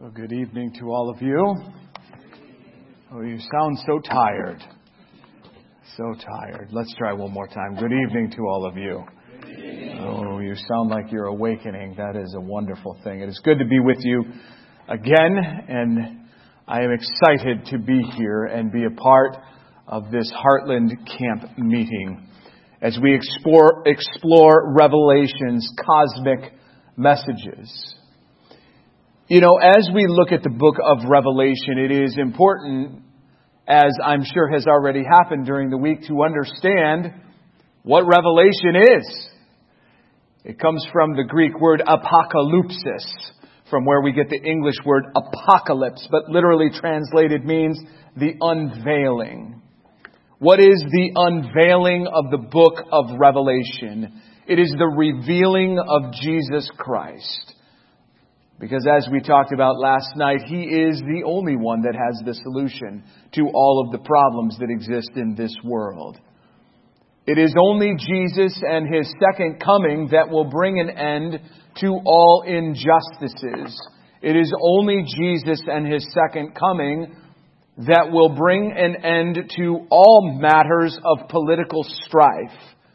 Well, good evening to all of you. Oh, you sound so tired. So tired. Let's try one more time. Good evening to all of you. Oh, you sound like you're awakening. That is a wonderful thing. It is good to be with you again, and I am excited to be here and be a part of this Heartland Camp meeting as we explore Revelation's cosmic messages. You know, as we look at the book of Revelation, it is important, as I'm sure has already happened during the week, to understand what Revelation is. It comes from the Greek word apokalypsis, from where we get the English word apocalypse, but literally translated means the unveiling. What is the unveiling of the book of Revelation? It is the revealing of Jesus Christ. Because as we talked about last night, He is the only one that has the solution to all of the problems that exist in this world. It is only Jesus and His second coming that will bring an end to all injustices. It is only Jesus and His second coming that will bring an end to all matters of political strife.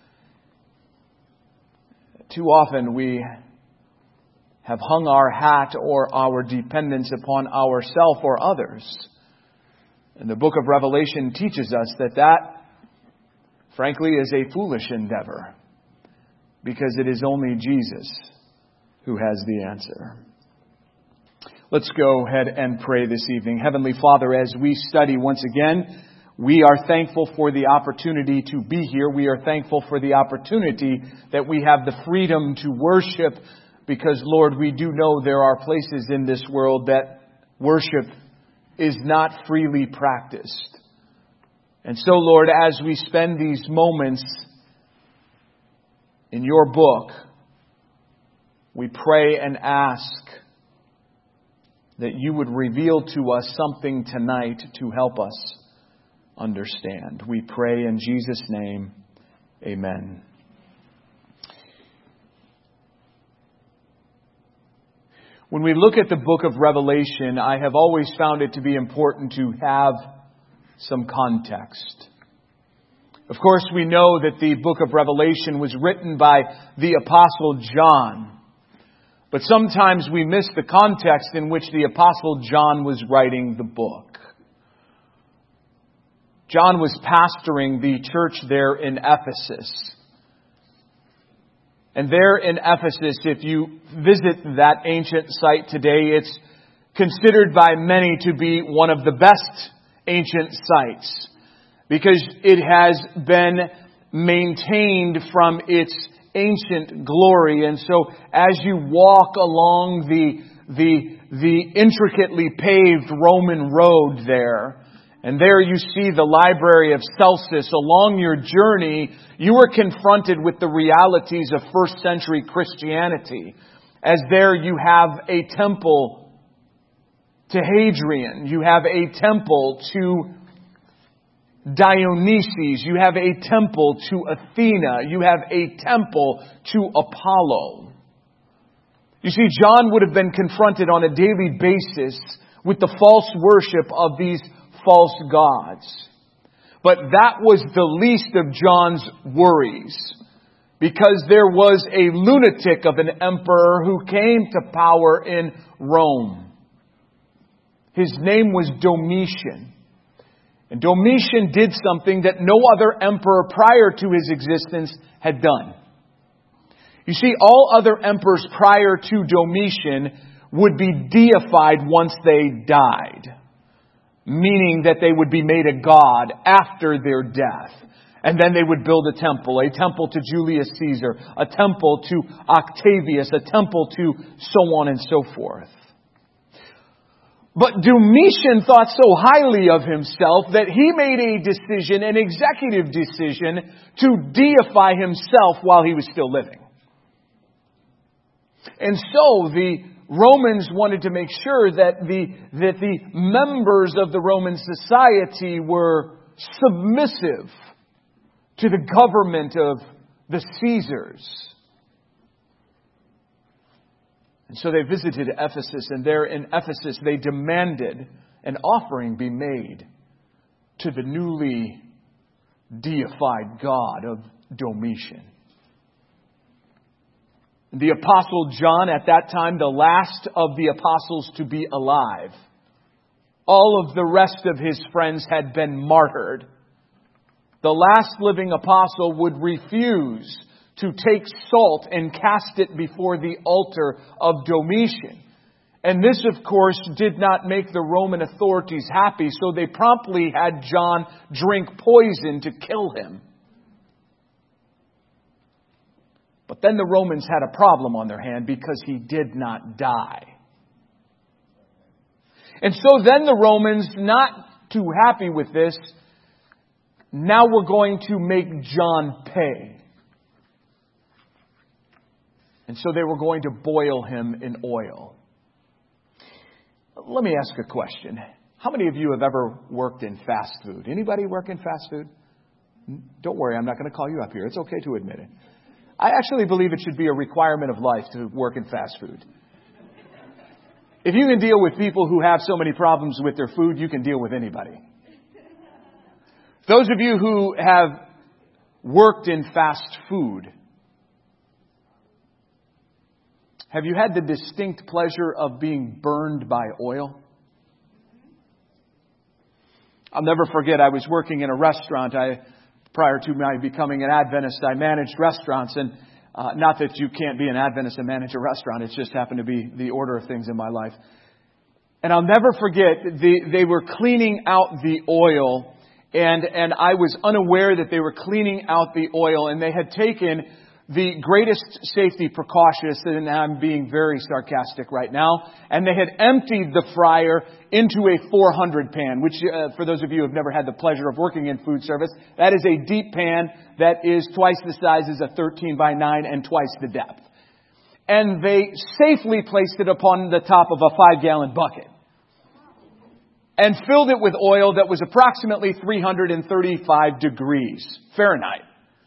Too often we have hung our hat or our dependence upon ourselves or others. And the book of Revelation teaches us that, frankly, is a foolish endeavor, because it is only Jesus who has the answer. Let's go ahead and pray this evening. Heavenly Father, as we study once again, we are thankful for the opportunity to be here. We are thankful for the opportunity that we have the freedom to worship, because, Lord, we do know there are places in this world that worship is not freely practiced. And so, Lord, as we spend these moments in Your book, we pray and ask that You would reveal to us something tonight to help us understand. We pray in Jesus' name. Amen. When we look at the book of Revelation, I have always found it to be important to have some context. Of course, we know that the book of Revelation was written by the Apostle John. But sometimes we miss the context in which the Apostle John was writing the book. John was pastoring the church there in Ephesus. And there in Ephesus, if you visit that ancient site today, it's considered by many to be one of the best ancient sites, because it has been maintained from its ancient glory. And so as you walk along the intricately paved Roman road there, and there you see the Library of Celsus, along your journey, you are confronted with the realities of first century Christianity. As there you have a temple to Hadrian. You have a temple to Dionysus. You have a temple to Athena. You have a temple to Apollo. You see, John would have been confronted on a daily basis with the false worship of these false gods. But that was the least of John's worries, because there was a lunatic of an emperor who came to power in Rome. His name was Domitian. And Domitian did something that no other emperor prior to his existence had done. You see, all other emperors prior to Domitian would be deified once they died, meaning that they would be made a god after their death. And then they would build a temple to Julius Caesar, a temple to Octavius, a temple to so on and so forth. But Domitian thought so highly of himself that he made a decision, an executive decision, to deify himself while he was still living. And so the Romans wanted to make sure that the members of the Roman society were submissive to the government of the Caesars. And so they visited Ephesus, and there in Ephesus they demanded an offering be made to the newly deified god of Domitian. The Apostle John, at that time, the last of the apostles to be alive. All of the rest of his friends had been martyred. The last living apostle would refuse to take salt and cast it before the altar of Domitian. And this, of course, did not make the Roman authorities happy, so they promptly had John drink poison to kill him. But then the Romans had a problem on their hand because he did not die. And so then the Romans, not too happy with this, now we're going to make John pay. And so they were going to boil him in oil. Let me ask a question. How many of you have ever worked in fast food? Anybody work in fast food? Don't worry, I'm not going to call you up here. It's okay to admit it. I actually believe it should be a requirement of life to work in fast food. If you can deal with people who have so many problems with their food, you can deal with anybody. Those of you who have worked in fast food, have you had the distinct pleasure of being burned by oil? I'll never forget, I was working in a restaurant. Prior to my becoming an Adventist, I managed restaurants. And not that you can't be an Adventist and manage a restaurant. It's just happened to be the order of things in my life. And I'll never forget, they were cleaning out the oil. And I was unaware that they were cleaning out the oil. And they had taken the greatest safety precautions, and I'm being very sarcastic right now, and they had emptied the fryer into a 400 pan, which for those of you who have never had the pleasure of working in food service, that is a deep pan that is twice the size as a 13 by 9 and twice the depth. And they safely placed it upon the top of a 5-gallon bucket and filled it with oil that was approximately 335 degrees Fahrenheit.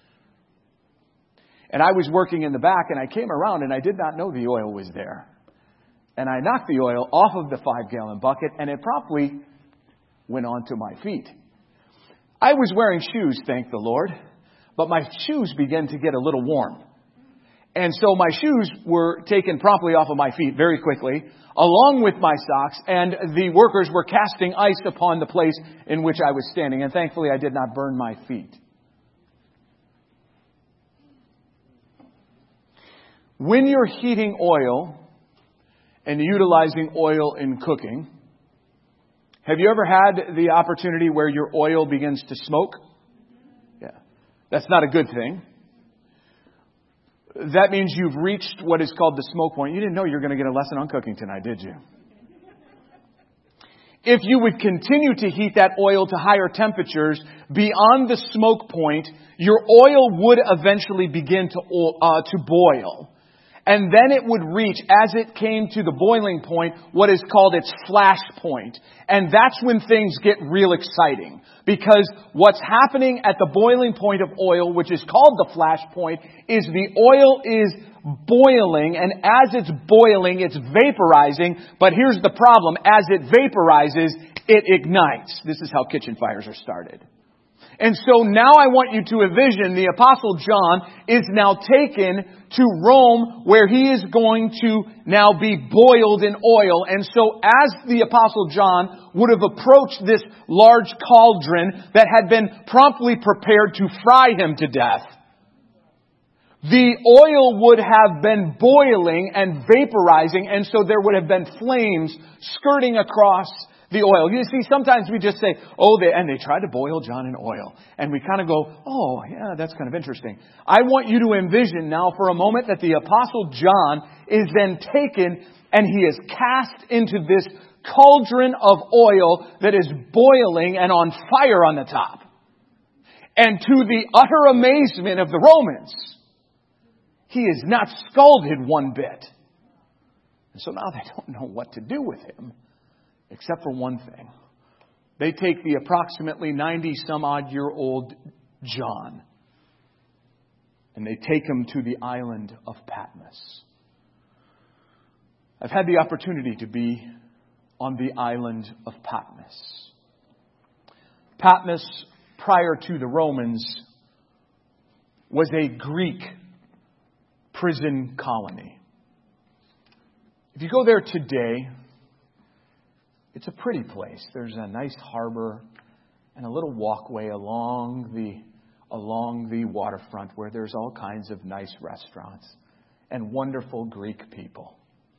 And I was working in the back, and I came around, and I did not know the oil was there. And I knocked the oil off of the 5-gallon bucket, and it promptly went onto my feet. I was wearing shoes, thank the Lord, but my shoes began to get a little warm. And so my shoes were taken promptly off of my feet very quickly, along with my socks, and the workers were casting ice upon the place in which I was standing. And thankfully, I did not burn my feet. When you're heating oil and utilizing oil in cooking, have you ever had the opportunity where your oil begins to smoke? Yeah. That's not a good thing. That means you've reached what is called the smoke point. You didn't know you were going to get a lesson on cooking tonight, did you? If you would continue to heat that oil to higher temperatures beyond the smoke point, your oil would eventually begin to boil. And then it would reach, as it came to the boiling point, what is called its flash point. And that's when things get real exciting. Because what's happening at the boiling point of oil, which is called the flash point, is the oil is boiling. And as it's boiling, it's vaporizing. But here's the problem. As it vaporizes, it ignites. This is how kitchen fires are started. And so now I want you to envision the Apostle John is now taken to Rome, where he is going to now be boiled in oil. And so as the Apostle John would have approached this large cauldron that had been promptly prepared to fry him to death, the oil would have been boiling and vaporizing, and so there would have been flames skirting across the oil. You see, sometimes we just say, and they tried to boil John in oil. And we kind of go, oh, yeah, that's kind of interesting. I want you to envision now for a moment that the Apostle John is then taken and he is cast into this cauldron of oil that is boiling and on fire on the top. And to the utter amazement of the Romans, he is not scalded one bit. And so now they don't know what to do with him. Except for one thing. They take the approximately 90-some-odd-year-old John and they take him to the island of Patmos. I've had the opportunity to be on the island of Patmos. Patmos, prior to the Romans, was a Greek prison colony. If you go there today, it's a pretty place. There's a nice harbor and a little walkway along the waterfront where there's all kinds of nice restaurants and wonderful Greek people.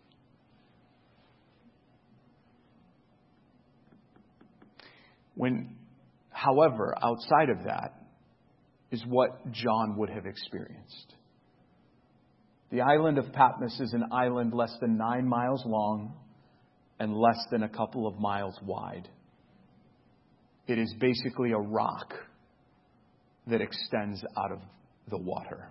However, outside of that is what John would have experienced. The island of Patmos is an island less than 9 miles long and less than a couple of miles wide. It is basically a rock that extends out of the water.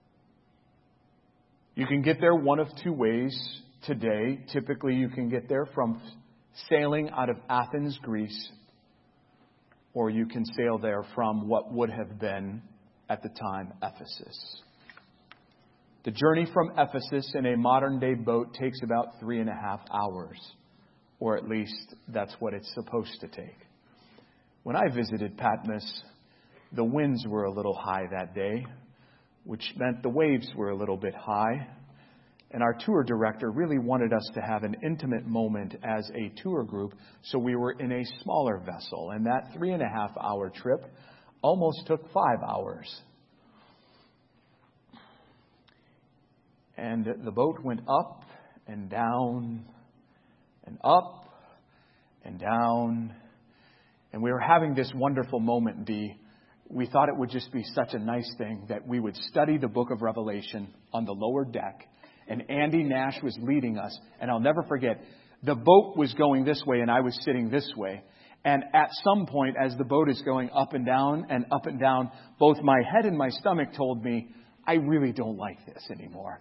You can get there one of two ways today. Typically, you can get there from sailing out of Athens, Greece, or you can sail there from what would have been, at the time, Ephesus. The journey from Ephesus in a modern-day boat takes about 3.5 hours, or at least that's what it's supposed to take. When I visited Patmos, the winds were a little high that day, which meant the waves were a little bit high. And our tour director really wanted us to have an intimate moment as a tour group, so we were in a smaller vessel. And that 3.5-hour trip almost took 5 hours. And the boat went up and down and up and down. And we were having this wonderful moment, we thought it would just be such a nice thing that we would study the book of Revelation on the lower deck. And Andy Nash was leading us. And I'll never forget, the boat was going this way and I was sitting this way. And at some point, as the boat is going up and down, both my head and my stomach told me, I really don't like this anymore.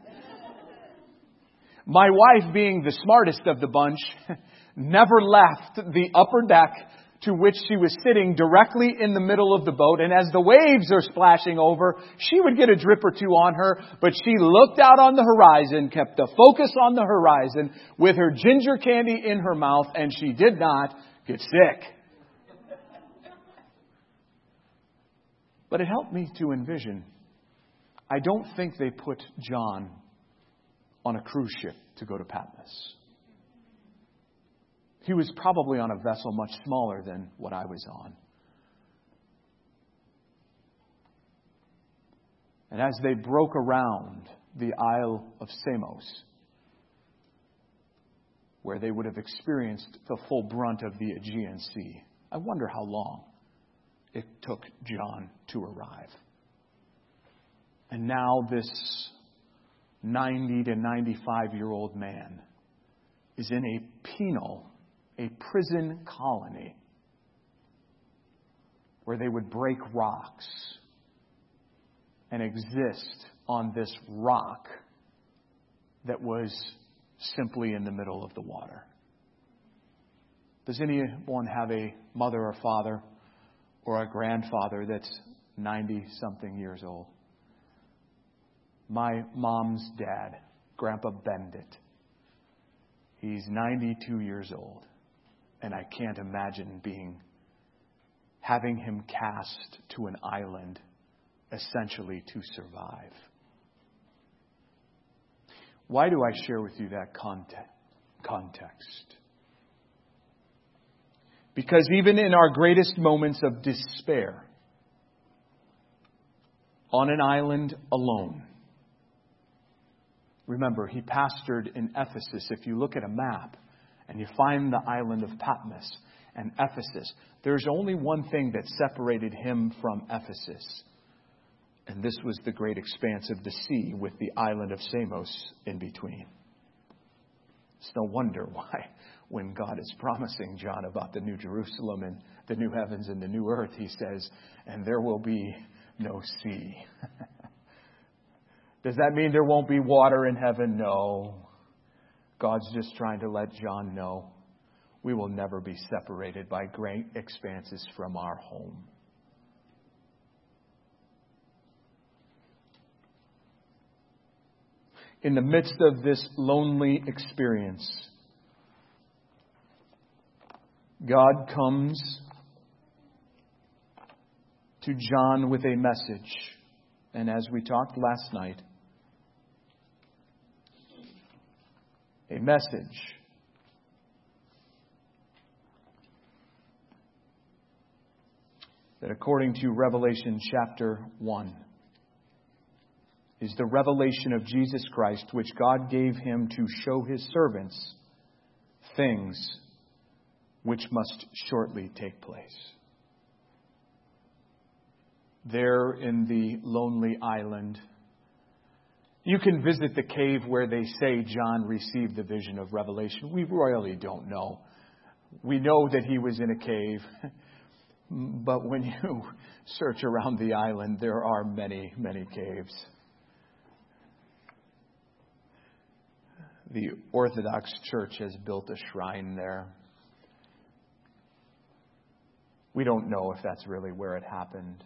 My wife, being the smartest of the bunch, never left the upper deck, to which she was sitting directly in the middle of the boat. And as the waves are splashing over, she would get a drip or two on her, but she looked out on the horizon, kept the focus on the horizon with her ginger candy in her mouth, and she did not get sick. But it helped me to envision. I don't think they put John on a cruise ship to go to Patmos. He was probably on a vessel much smaller than what I was on. And as they broke around the Isle of Samos, where they would have experienced the full brunt of the Aegean Sea, I wonder how long it took John to arrive. And now this 90 to 95-year-old man is in a prison colony where they would break rocks and exist on this rock that was simply in the middle of the water. Does anyone have a mother or father or a grandfather that's 90-something years old? My mom's dad, Grandpa Bendit, he's 92 years old. And I can't imagine having him cast to an island essentially to survive. Why do I share with you that context? Because even in our greatest moments of despair, on an island alone, remember, he pastored in Ephesus. If you look at a map, and you find the island of Patmos and Ephesus, there's only one thing that separated him from Ephesus. And this was the great expanse of the sea with the island of Samos in between. It's no wonder why, when God is promising John about the New Jerusalem and the new heavens and the new earth, he says, and there will be no sea. Does that mean there won't be water in heaven? No. God's just trying to let John know we will never be separated by great expanses from our home. in the midst of this lonely experience, God comes to John with a message. And as we talked last night, a message that, according to Revelation chapter 1, is the revelation of Jesus Christ, which God gave him to show his servants things which must shortly take place. There in the lonely island, you can visit the cave where they say John received the vision of Revelation. We really don't know. We know that he was in a cave. But when you search around the island, there are many, many caves. The Orthodox Church has built a shrine there. We don't know if that's really where it happened.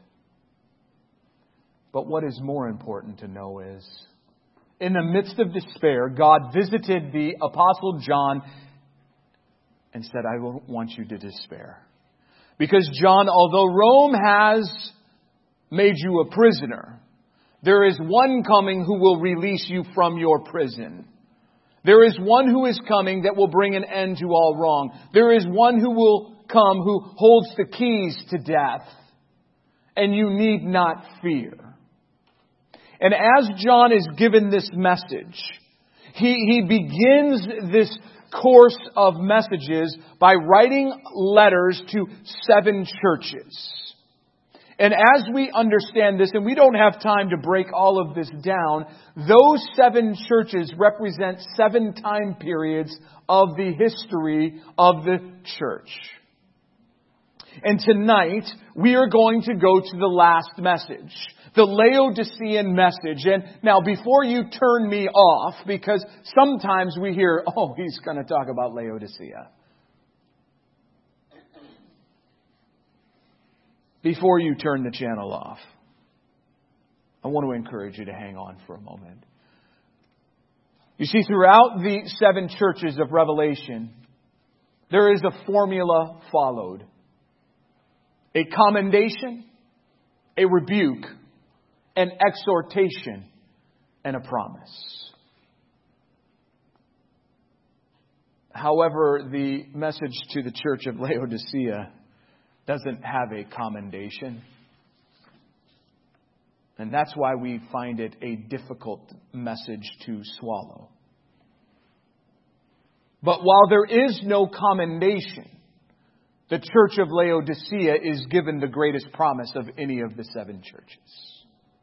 But what is more important to know is, in the midst of despair, God visited the Apostle John and said, I don't want you to despair. Because John, although Rome has made you a prisoner, there is one coming who will release you from your prison. There is one who is coming that will bring an end to all wrong. There is one who will come who holds the keys to death. And you need not fear. And as John is given this message, he begins this course of messages by writing letters to 7 churches. And as we understand this, and we don't have time to break all of this down, those 7 churches represent 7 time periods of the history of the church. And tonight, we are going to go to the last message, the Laodicean message. And now, before you turn me off, because sometimes we hear, oh, he's going to talk about Laodicea. Before you turn the channel off, I want to encourage you to hang on for a moment. You see, throughout the 7 churches of Revelation, there is a formula followed. A commendation, a rebuke, an exhortation, and a promise. However, the message to the church of Laodicea doesn't have a commendation. And that's why we find it a difficult message to swallow. But while there is no commendation, the church of Laodicea is given the greatest promise of any of the 7 churches.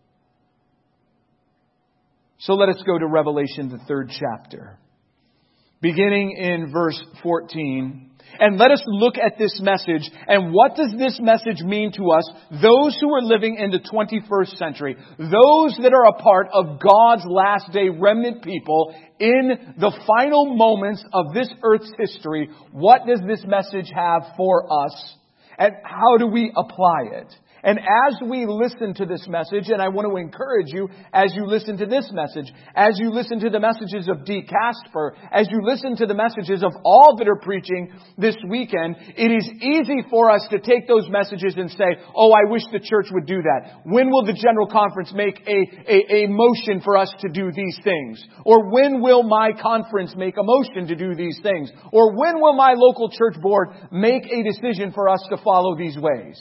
So let us go to Revelation, the 3rd chapter, beginning in verse 14. And let us look at this message. And what does this message mean to us, those who are living in the 21st century, those that are a part of God's last day remnant people in the final moments of this earth's history? What does this message have for us? And how do we apply it? And as we listen to this message, and I want to encourage you as you listen to this message, as you listen to the messages of D. Casper, as you listen to the messages of all that are preaching this weekend, it is easy for us to take those messages and say, oh, I wish the church would do that. When will the General Conference make a motion for us to do these things? Or when will my conference make a motion to do these things? Or when will my local church board make a decision for us to follow these ways?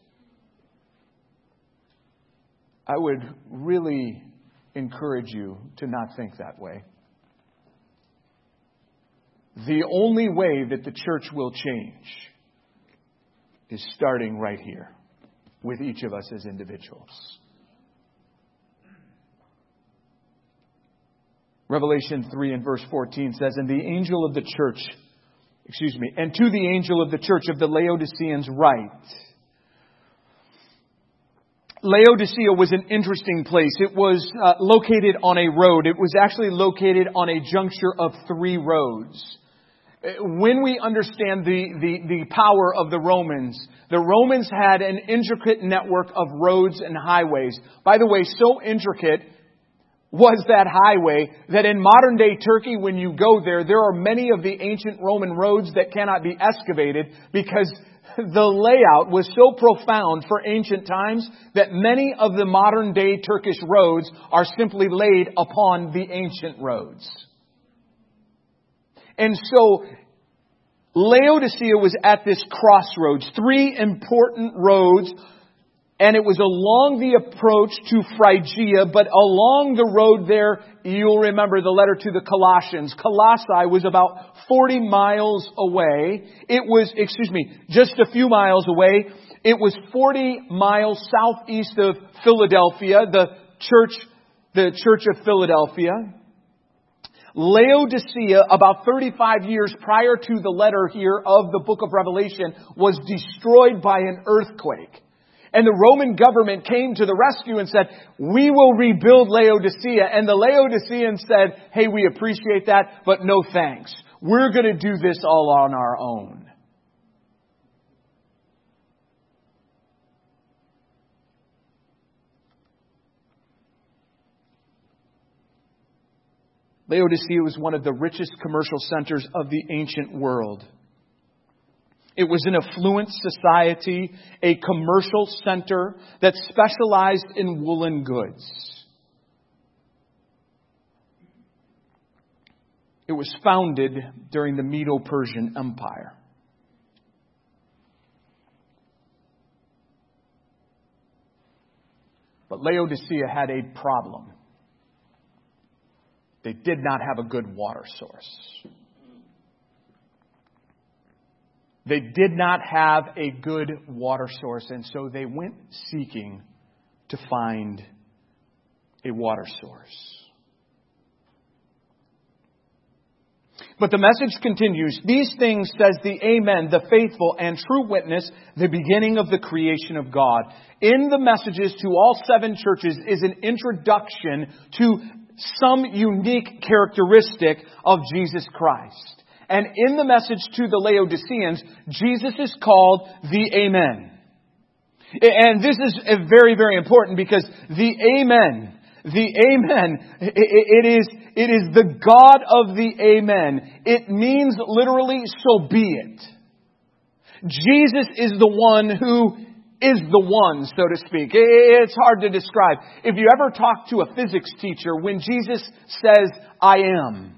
I would really encourage you to not think that way. The only way that the church will change is starting right here with each of us as individuals. Revelation 3 and verse 14 says, and to the angel of the church of the Laodiceans write. Laodicea was an interesting place. It was located on a road. It was actually located on a juncture of 3 roads. When we understand the power of the Romans had an intricate network of roads and highways. By the way, so intricate was that highway that in modern day Turkey, when you go there, there are many of the ancient Roman roads that cannot be excavated because the layout was so profound for ancient times that many of the modern day Turkish roads are simply laid upon the ancient roads. And so Laodicea was at this crossroads, 3 important roads. And it was along the approach to Phrygia, but along the road there, you'll remember the letter to the Colossians. Colossae was about 40 miles away. It was, just a few miles away. It was 40 miles southeast of Philadelphia, the church of Philadelphia. Laodicea, about 35 years prior to the letter here of the book of Revelation, was destroyed by an earthquake. And the Roman government came to the rescue and said, we will rebuild Laodicea. And the Laodiceans said, hey, we appreciate that, but no thanks. We're going to do this all on our own. Laodicea was one of the richest commercial centers of the ancient world. It was an affluent society, a commercial center that specialized in woolen goods. It was founded during the Medo-Persian Empire. But Laodicea had a problem. They did not have a good water source. They did not have a good water source, and so they went seeking to find a water source. But the message continues. These things says the Amen, the faithful and true witness, the beginning of the creation of God. In the messages to all 7 churches is an introduction to some unique characteristic of Jesus Christ. And in the message to the Laodiceans, Jesus is called the Amen. And this is very, very important because the Amen, it is the God of the Amen. It means literally, so be it. Jesus is the one who is the one, so to speak. It's hard to describe. If you ever talk to a physics teacher, when Jesus says, I am,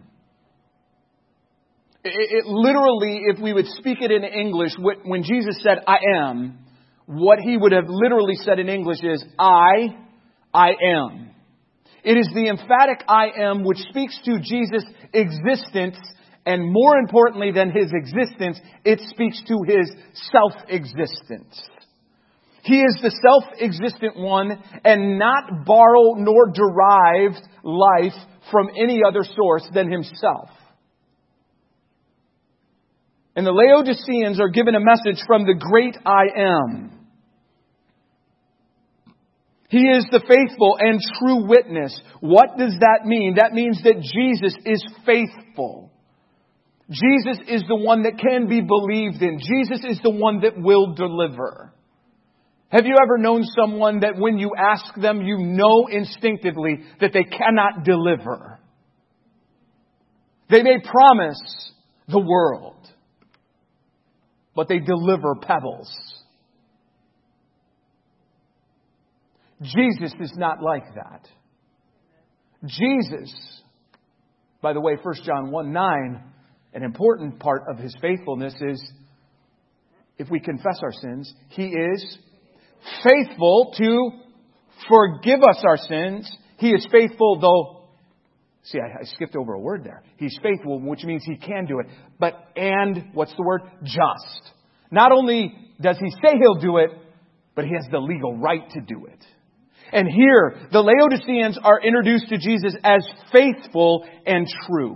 it literally, if we would speak it in English, when Jesus said, I am, what he would have literally said in English is, I am. It is the emphatic I am which speaks to Jesus' existence, and more importantly than His existence, it speaks to His self-existence. He is the self-existent one and not borrow nor derived life from any other source than Himself. And the Laodiceans are given a message from the great I Am. He is the faithful and true witness. What does that mean? That means that Jesus is faithful. Jesus is the one that can be believed in. Jesus is the one that will deliver. Have you ever known someone that when you ask them, you know instinctively that they cannot deliver? They may promise the world, but they deliver pebbles. Jesus is not like that. Jesus, by the way, 1 John 1:9, an important part of His faithfulness is, if we confess our sins, He is faithful to forgive us our sins. He is faithful, though, see, I skipped over a word there. He's faithful, which means He can do it. And what's the word? Just. Not only does He say He'll do it, but He has the legal right to do it. And here, the Laodiceans are introduced to Jesus as faithful and true.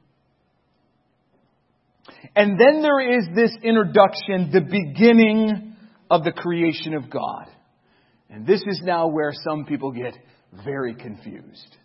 And then there is this introduction, the beginning of the creation of God. And this is now where some people get very confused.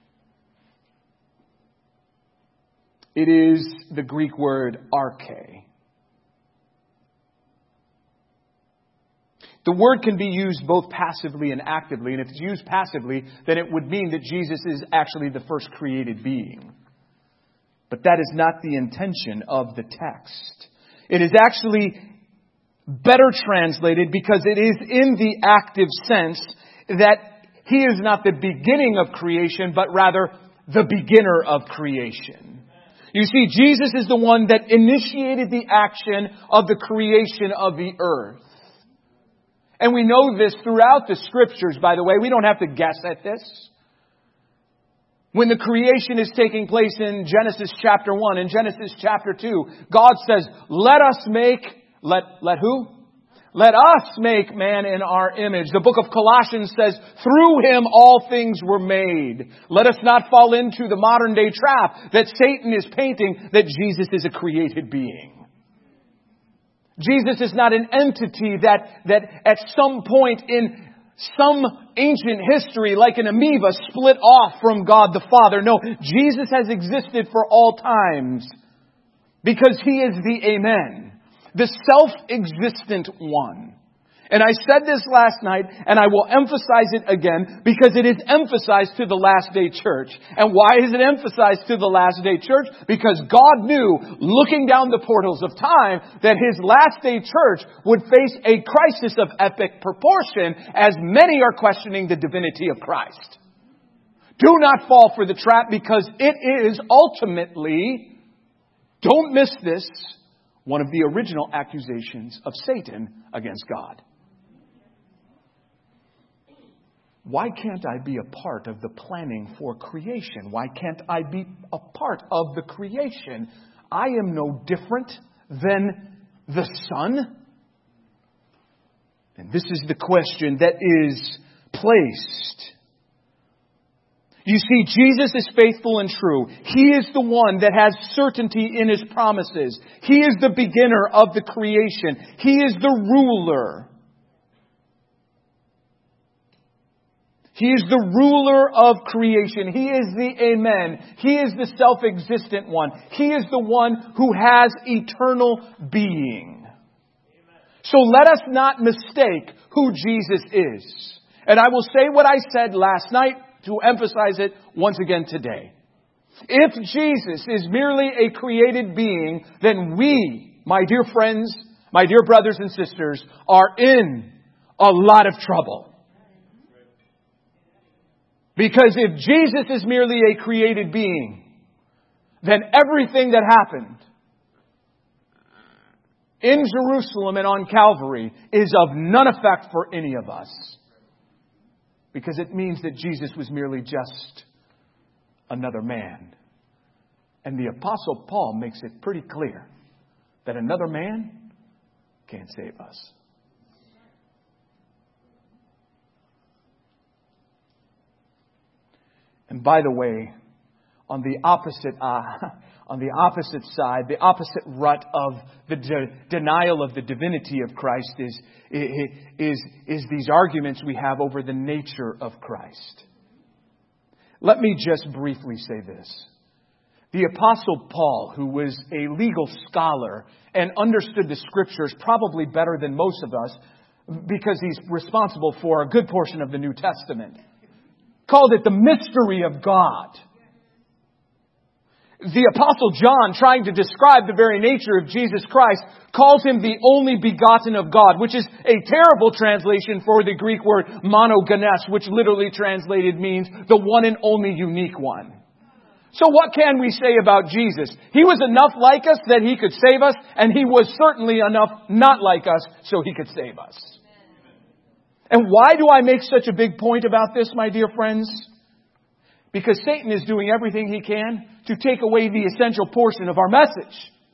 It is the Greek word arche. The word can be used both passively and actively. And if it's used passively, then it would mean that Jesus is actually the first created being. But that is not the intention of the text. It is actually better translated because it is in the active sense that He is not the beginning of creation, but rather the beginner of creation. You see, Jesus is the one that initiated the action of the creation of the earth. And we know this throughout the Scriptures, by the way. We don't have to guess at this. When the creation is taking place in Genesis chapter 1 and Genesis chapter 2, God says, let us make, let who? Let us make man in our image. The book of Colossians says, through Him all things were made. Let us not fall into the modern day trap that Satan is painting that Jesus is a created being. Jesus is not an entity that at some point in some ancient history, like an amoeba, split off from God the Father. No, Jesus has existed for all times because He is the Amen, the self-existent one. And I said this last night, and I will emphasize it again, because it is emphasized to the last day church. And why is it emphasized to the last day church? Because God knew, looking down the portals of time, that His last day church would face a crisis of epic proportion, as many are questioning the divinity of Christ. Do not fall for the trap, because it is ultimately, don't miss this, one of the original accusations of Satan against God. Why can't I be a part of the planning for creation? Why can't I be a part of the creation? I am no different than the Son. And this is the question that is placed. You see, Jesus is faithful and true. He is the one that has certainty in His promises. He is the beginner of the creation. He is the ruler. He is the ruler of creation. He is the Amen. He is the self-existent one. He is the one who has eternal being. So let us not mistake who Jesus is. And I will say what I said last night to emphasize it once again today. If Jesus is merely a created being, then we, my dear friends, my dear brothers and sisters, are in a lot of trouble. Because if Jesus is merely a created being, then everything that happened in Jerusalem and on Calvary is of none effect for any of us. Because it means that Jesus was merely just another man. And the Apostle Paul makes it pretty clear that another man can't save us. And by the way, on the opposite side, the opposite rut of the denial of the divinity of Christ is these arguments we have over the nature of Christ. Let me just briefly say this. The Apostle Paul, who was a legal scholar and understood the Scriptures probably better than most of us, because he's responsible for a good portion of the New Testament, called it the mystery of God. The Apostle John, trying to describe the very nature of Jesus Christ, calls Him the only begotten of God, which is a terrible translation for the Greek word monogenes, which literally translated means the one and only unique one. So what can we say about Jesus? He was enough like us that He could save us, and He was certainly enough not like us so He could save us. And why do I make such a big point about this, my dear friends? Because Satan is doing everything he can to take away the essential portion of our message.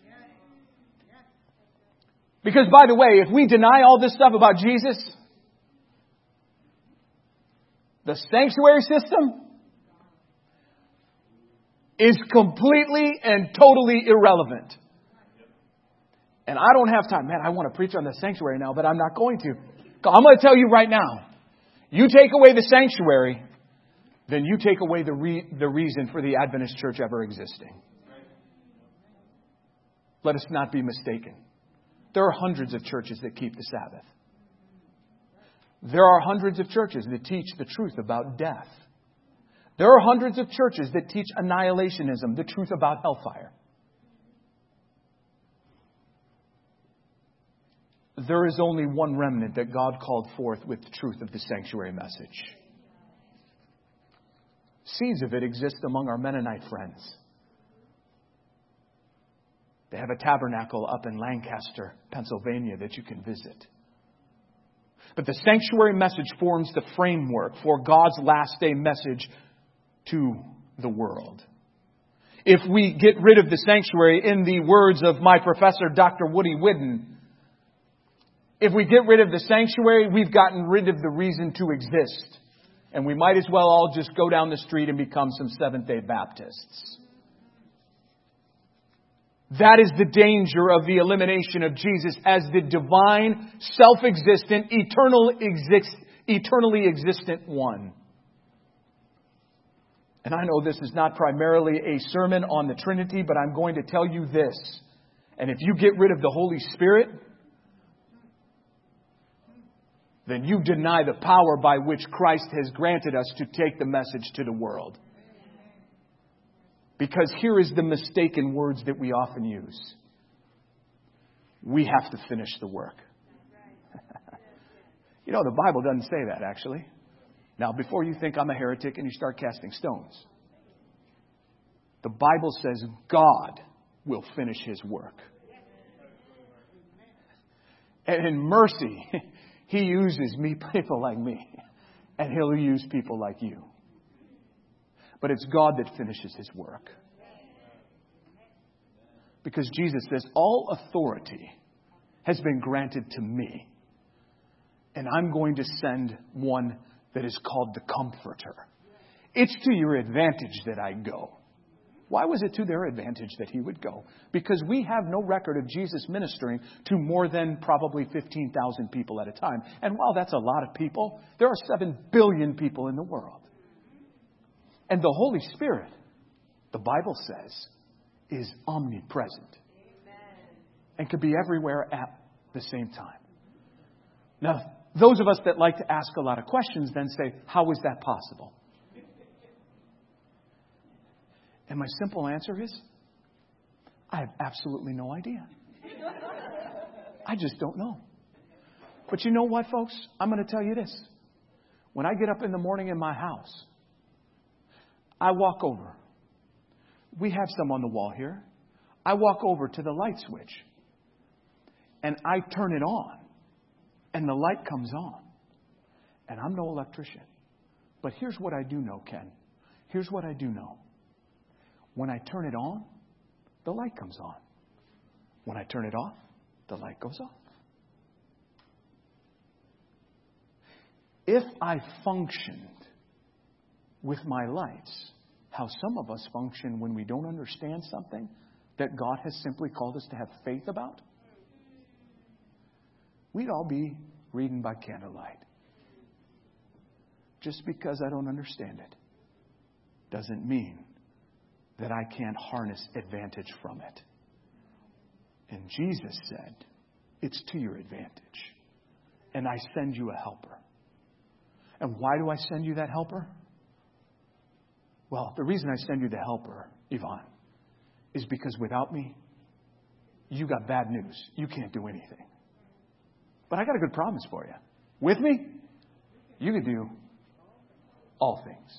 Because, by the way, if we deny all this stuff about Jesus, the sanctuary system is completely and totally irrelevant. And I don't have time. Man, I want to preach on the sanctuary now, but I'm not going to. I'm going to tell you right now, you take away the sanctuary, then you take away the reason for the Adventist church ever existing. Let us not be mistaken. There are hundreds of churches that keep the Sabbath. There are hundreds of churches that teach the truth about death. There are hundreds of churches that teach annihilationism, the truth about hellfire. There is only one remnant that God called forth with the truth of the sanctuary message. Seeds of it exist among our Mennonite friends. They have a tabernacle up in Lancaster, Pennsylvania that you can visit. But the sanctuary message forms the framework for God's last day message to the world. If we get rid of the sanctuary, in the words of my professor, Dr. Woody Whidden, if we get rid of the sanctuary, we've gotten rid of the reason to exist. And we might as well all just go down the street and become some Seventh-day Baptists. That is the danger of the elimination of Jesus as the divine, self-existent, eternally existent one. And I know this is not primarily a sermon on the Trinity, but I'm going to tell you this. And if you get rid of the Holy Spirit, then you deny the power by which Christ has granted us to take the message to the world. Because here is the mistaken words that we often use. We have to finish the work. You know, the Bible doesn't say that, actually. Now, before you think I'm a heretic and you start casting stones, the Bible says God will finish His work. And in mercy, He uses people like me. And He'll use people like you. But it's God that finishes His work. Because Jesus says, all authority has been granted to me. And I'm going to send one that is called the Comforter. It's to your advantage that I go. Why was it to their advantage that He would go? Because we have no record of Jesus ministering to more than probably 15,000 people at a time. And while that's a lot of people, there are 7 billion people in the world. And the Holy Spirit, the Bible says, is omnipresent. And can be everywhere at the same time. Now, those of us that like to ask a lot of questions then say, how is that possible? And my simple answer is, I have absolutely no idea. I just don't know. But you know what, folks? I'm going to tell you this. When I get up in the morning in my house, I walk over. We have some on the wall here. I walk over to the light switch. And I turn it on. And the light comes on. And I'm no electrician. But here's what I do know, Ken. Here's what I do know. When I turn it on, the light comes on. When I turn it off, the light goes off. If I functioned with my lights, how some of us function when we don't understand something that God has simply called us to have faith about, we'd all be reading by candlelight. Just because I don't understand it doesn't mean that I can't harness advantage from it. And Jesus said, it's to your advantage. And I send you a helper. And why do I send you that helper? Well, the reason I send you the helper, Yvonne, is because without me, you got bad news. You can't do anything. But I got a good promise for you. With me, you can do all things.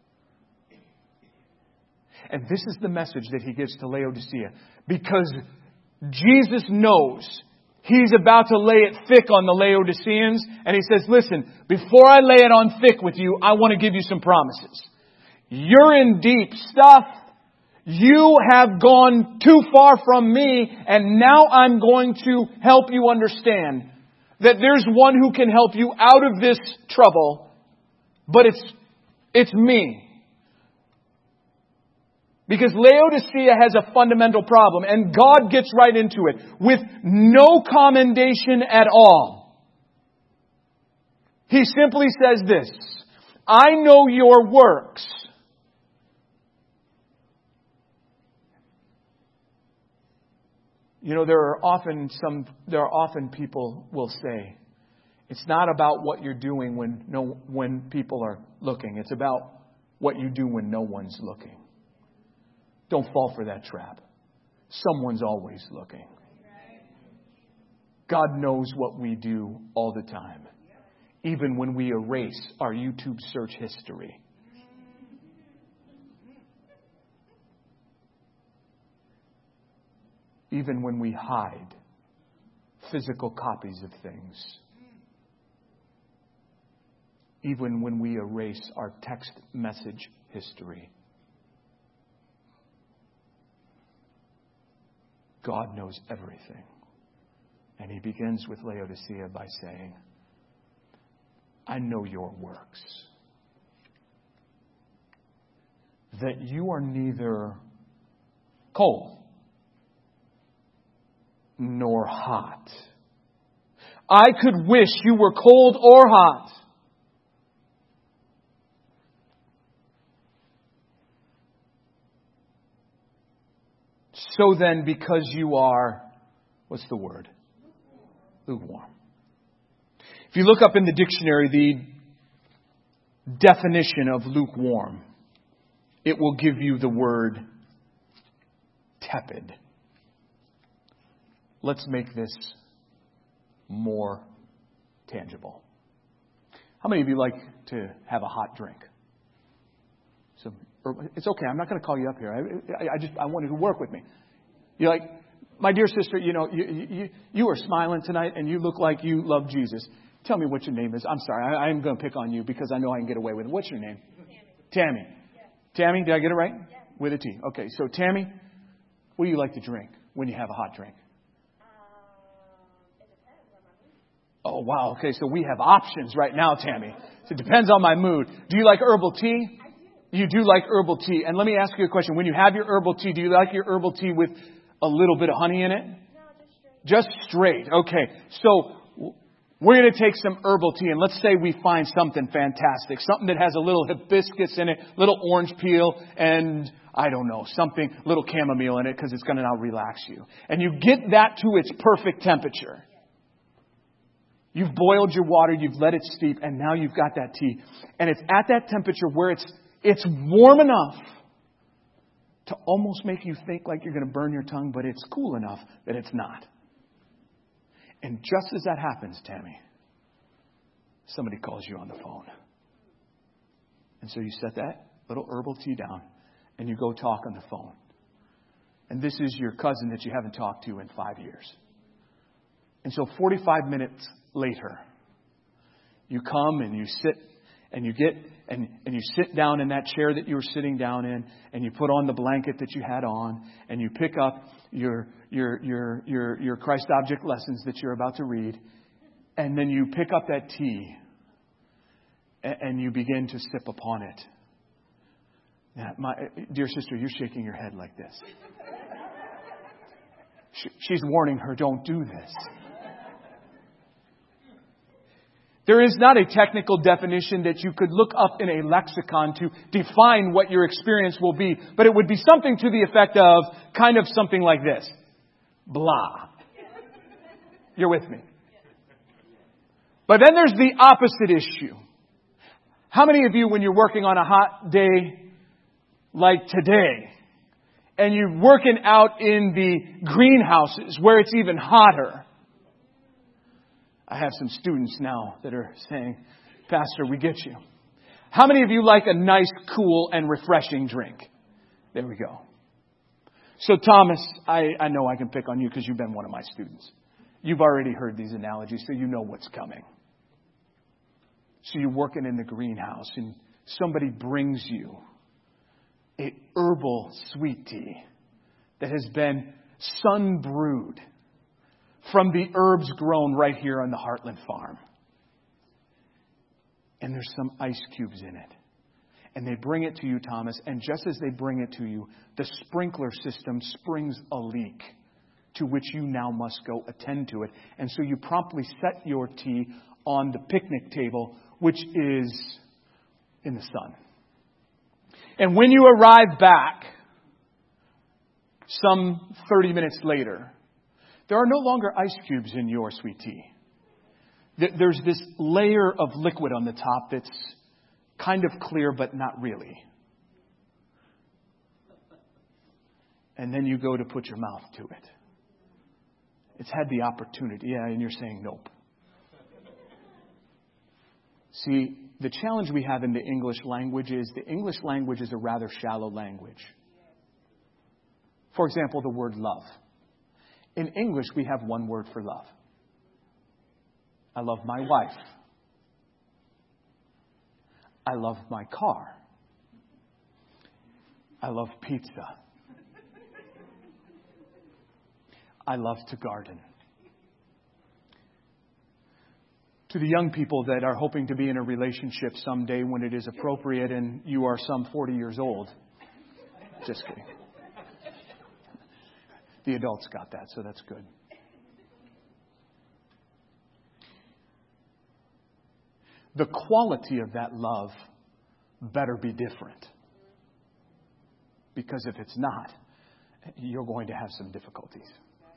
And this is the message that He gives to Laodicea. Because Jesus knows He's about to lay it thick on the Laodiceans. And He says, listen, before I lay it on thick with you, I want to give you some promises. You're in deep stuff. You have gone too far from me. And now I'm going to help you understand that there's one who can help you out of this trouble. But it's me. Because Laodicea has a fundamental problem. And God gets right into it with no commendation at all. He simply says this, I know your works. You know, there are often people will say, It's not about what you're doing when people are looking. It's about what you do when no one's looking. Don't fall for that trap. Someone's always looking. God knows what we do all the time. Even when we erase our YouTube search history. Even when we hide physical copies of things. Even when we erase our text message history. God knows everything. And He begins with Laodicea by saying, I know your works. That you are neither cold nor hot. I could wish you were cold or hot. So then, because you are, what's the word? Lukewarm. If you look up in the dictionary the definition of lukewarm, it will give you the word tepid. Let's make this more tangible. How many of you like to have a hot drink? It's okay. I'm not going to call you up here. I want you to work with me. You're like, my dear sister, you are smiling tonight and you look like you love Jesus. Tell me what your name is. I'm sorry. I'm going to pick on you because I know I can get away with it. What's your name? Tammy. Yes. Tammy, did I get it right? Yes. With a T. Okay. So Tammy, what do you like to drink when you have a hot drink? It depends on my mood. Oh, wow. Okay. So we have options right now, Tammy. So it depends on my mood. Do you like herbal tea? I do. You do like herbal tea. And let me ask you a question. When you have your herbal tea, do you like your herbal tea with a little bit of honey in it? No, just straight. Just straight. Okay. So we're going to take some herbal tea and let's say we find something fantastic. Something that has a little hibiscus in it, little orange peel, and I don't know, something, little chamomile in it because it's going to now relax you. And you get that to its perfect temperature. You've boiled your water, you've let it steep, and now you've got that tea. And it's at that temperature where it's warm enough to almost make you think like you're going to burn your tongue, but it's cool enough that it's not. And just as that happens, Tammy, somebody calls you on the phone. And so you set that little herbal tea down and you go talk on the phone. And this is your cousin that you haven't talked to in 5 years. And so 45 minutes later, you come and you sit and you get and you sit down in that chair that you were sitting down in, and you put on the blanket that you had on, and you pick up your Christ object lessons that you're about to read, and then you pick up that tea and you begin to sip upon it. Now, my dear sister, you're shaking your head like this. She's warning her, don't do this. There is not a technical definition that you could look up in a lexicon to define what your experience will be, but it would be something to the effect of kind of something like this. Blah. You're with me. But then there's the opposite issue. How many of you, when you're working on a hot day like today, and you're working out in the greenhouses where it's even hotter? I have some students now that are saying, Pastor, we get you. How many of you like a nice, cool, and refreshing drink? There we go. So Thomas, I know I can pick on you because you've been one of my students. You've already heard these analogies, so you know what's coming. So you're working in the greenhouse and somebody brings you a herbal sweet tea that has been sun brewed from the herbs grown right here on the Heartland farm. And there's some ice cubes in it. And they bring it to you, Thomas, and just as they bring it to you, the sprinkler system springs a leak to which you now must go attend to it. And so you promptly set your tea on the picnic table, which is in the sun. And when you arrive back, some 30 minutes later, there are no longer ice cubes in your sweet tea. there's this layer of liquid on the top that's kind of clear, but not really. And then you go to put your mouth to it. It's had the opportunity. Yeah, and you're saying nope. See, the challenge we have in the English language is the English language is a rather shallow language. For example, the word love. In English, we have one word for love. I love my wife. I love my car. I love pizza. I love to garden. To the young people that are hoping to be in a relationship someday when it is appropriate and you are some 40 years old. Just kidding. The adults got that, so that's good. The quality of that love better be different. Because if it's not, you're going to have some difficulties.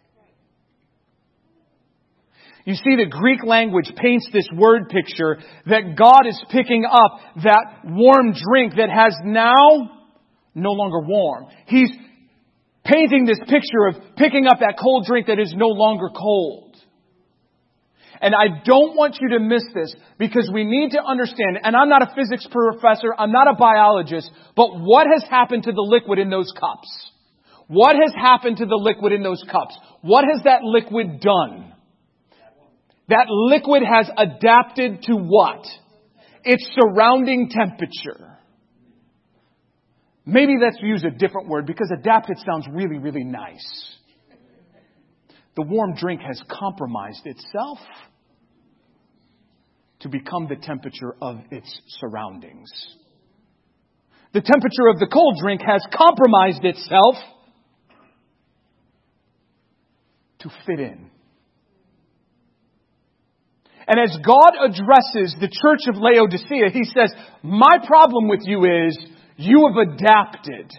You see, the Greek language paints this word picture that God is picking up that warm drink that has now no longer warm. He's painting this picture of picking up that cold drink that is no longer cold. And I don't want you to miss this because we need to understand, and I'm not a physics professor, I'm not a biologist, but what has happened to the liquid in those cups? What has happened to the liquid in those cups? What has that liquid done? That liquid has adapted to what? Its surrounding temperature. Maybe let's use a different word because adapted sounds really, really nice. The warm drink has compromised itself to become the temperature of its surroundings. The temperature of the cold drink has compromised itself to fit in. And as God addresses the church of Laodicea, He says, my problem with you is you have adapted.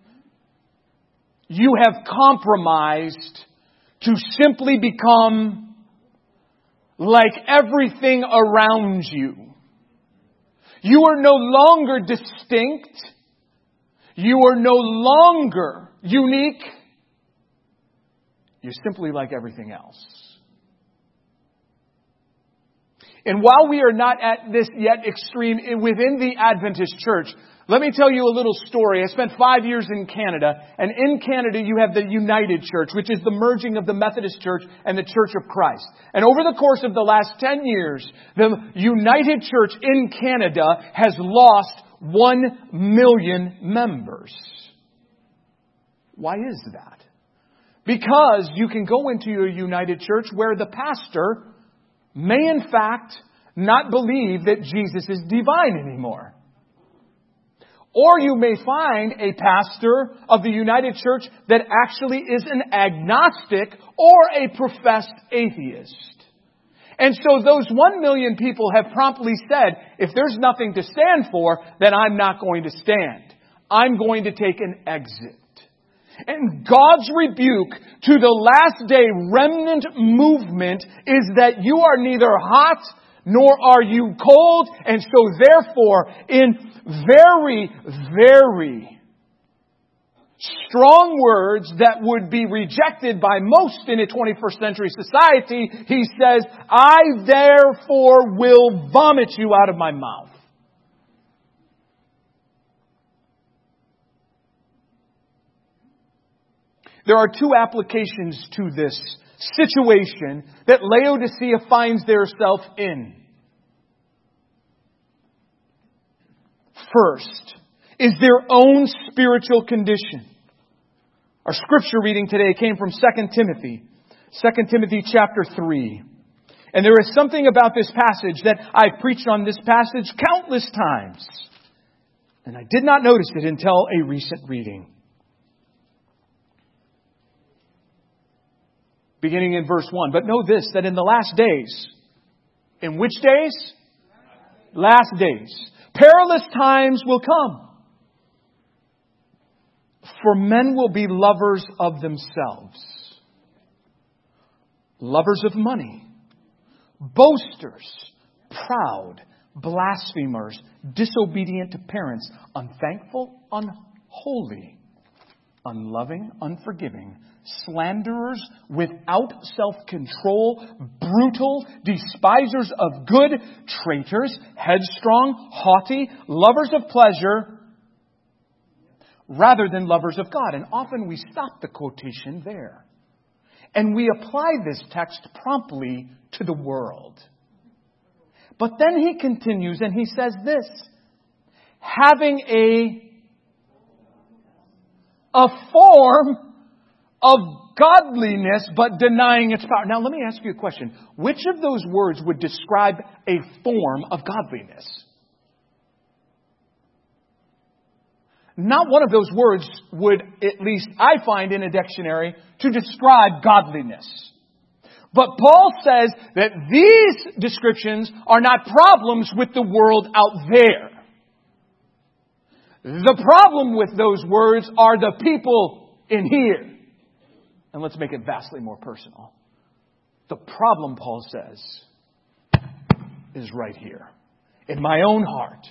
You have compromised to simply become like everything around you. You are no longer distinct. You are no longer unique. You're simply like everything else. And while we are not at this yet extreme within the Adventist church, let me tell you a little story. I spent 5 years in Canada, and in Canada you have the United Church, which is the merging of the Methodist Church and the Church of Christ. And over the course of the last 10 years, the United Church in Canada has lost 1 million members. Why is that? Because you can go into a United Church where the pastor may in fact not believe that Jesus is divine anymore. Or you may find a pastor of the United Church that actually is an agnostic or a professed atheist. And so those 1 million people have promptly said, if there's nothing to stand for, then I'm not going to stand. I'm going to take an exit. And God's rebuke to the last day remnant movement is that you are neither hot nor are you cold. And so therefore, in very, very strong words that would be rejected by most in a 21st century society, He says, I therefore will vomit you out of my mouth. There are two applications to this situation that Laodicea finds theirself in. First is their own spiritual condition. Our scripture reading today came from 2 Timothy. 2 Timothy chapter 3. And there is something about this passage that I've preached on this passage countless times. And I did not notice it until a recent reading. Beginning in verse 1. But know this, that in the last days. In which days? Last days. Perilous times will come. For men will be lovers of themselves. Lovers of money. boasters, proud, blasphemers, disobedient to parents, unthankful, unholy, unloving, unforgiving, slanderers, without self-control, brutal, despisers of good, traitors, headstrong, haughty, lovers of pleasure rather than lovers of God. And often we stop the quotation there. And we apply this text promptly to the world. But then he continues and he says this, having a form of godliness, but denying its power. Now let me ask you a question. Which of those words would describe a form of godliness? Not one of those words would, at least I find in a dictionary, to describe godliness. But Paul says that these descriptions are not problems with the world out there. The problem with those words are the people in here. And let's make it vastly more personal. The problem, Paul says, is right here. In my own heart.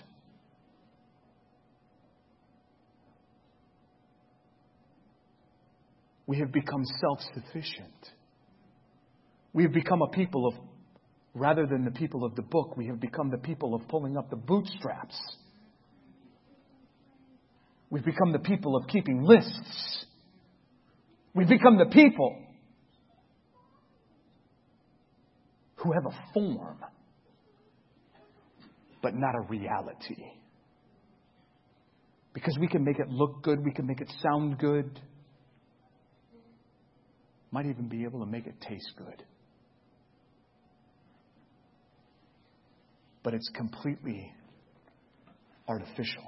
We have become self-sufficient. We have become a people of, rather than the people of the book, we have become the people of pulling up the bootstraps. We've become the people of keeping lists. We've become the people who have a form, but not a reality. Because we can make it look good, we can make it sound good. Might even be able to make it taste good. But it's completely artificial.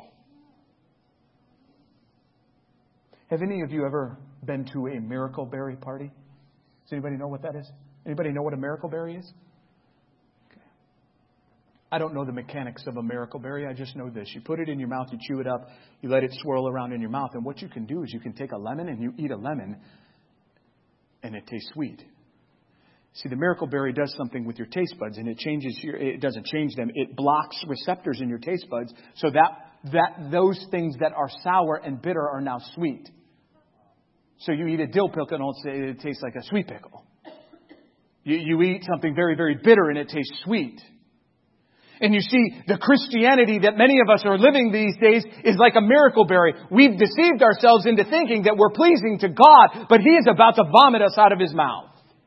Have any of you ever been to a Miracle Berry party? Does anybody know what that is? Anybody know what a Miracle Berry is? Okay. I don't know the mechanics of a Miracle Berry. I just know this. You put it in your mouth, you chew it up, you let it swirl around in your mouth. And what you can do is you can take a lemon and you eat a lemon and it tastes sweet. See, the Miracle Berry does something with your taste buds, and it doesn't change them. It blocks receptors in your taste buds so that those things that are sour and bitter are now sweet. So you eat a dill pickle and it tastes like a sweet pickle. You eat something very, very bitter and it tastes sweet. And you see, the Christianity that many of us are living these days is like a Miracle Berry. We've deceived ourselves into thinking that we're pleasing to God, but He is about to vomit us out of His mouth.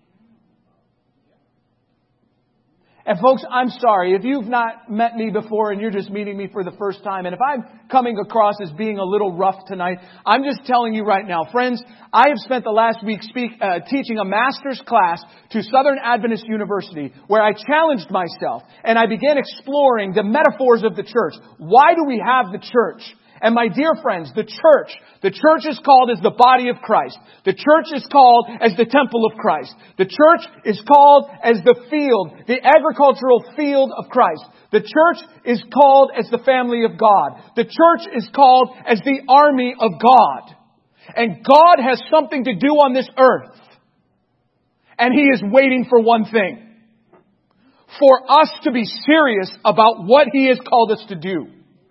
And folks, I'm sorry if you've not met me before and you're just meeting me for the first time. And if I'm coming across as being a little rough tonight, I'm just telling you right now, friends, I have spent the last week teaching a master's class to Southern Adventist University where I challenged myself and I began exploring the metaphors of the church. Why do we have the church? And my dear friends, the church is called as the body of Christ. The church is called as the temple of Christ. The church is called as the field, the agricultural field of Christ. The church is called as the family of God. The church is called as the army of God. And God has something to do on this earth. And He is waiting for one thing. For us to be serious about what He has called us to do.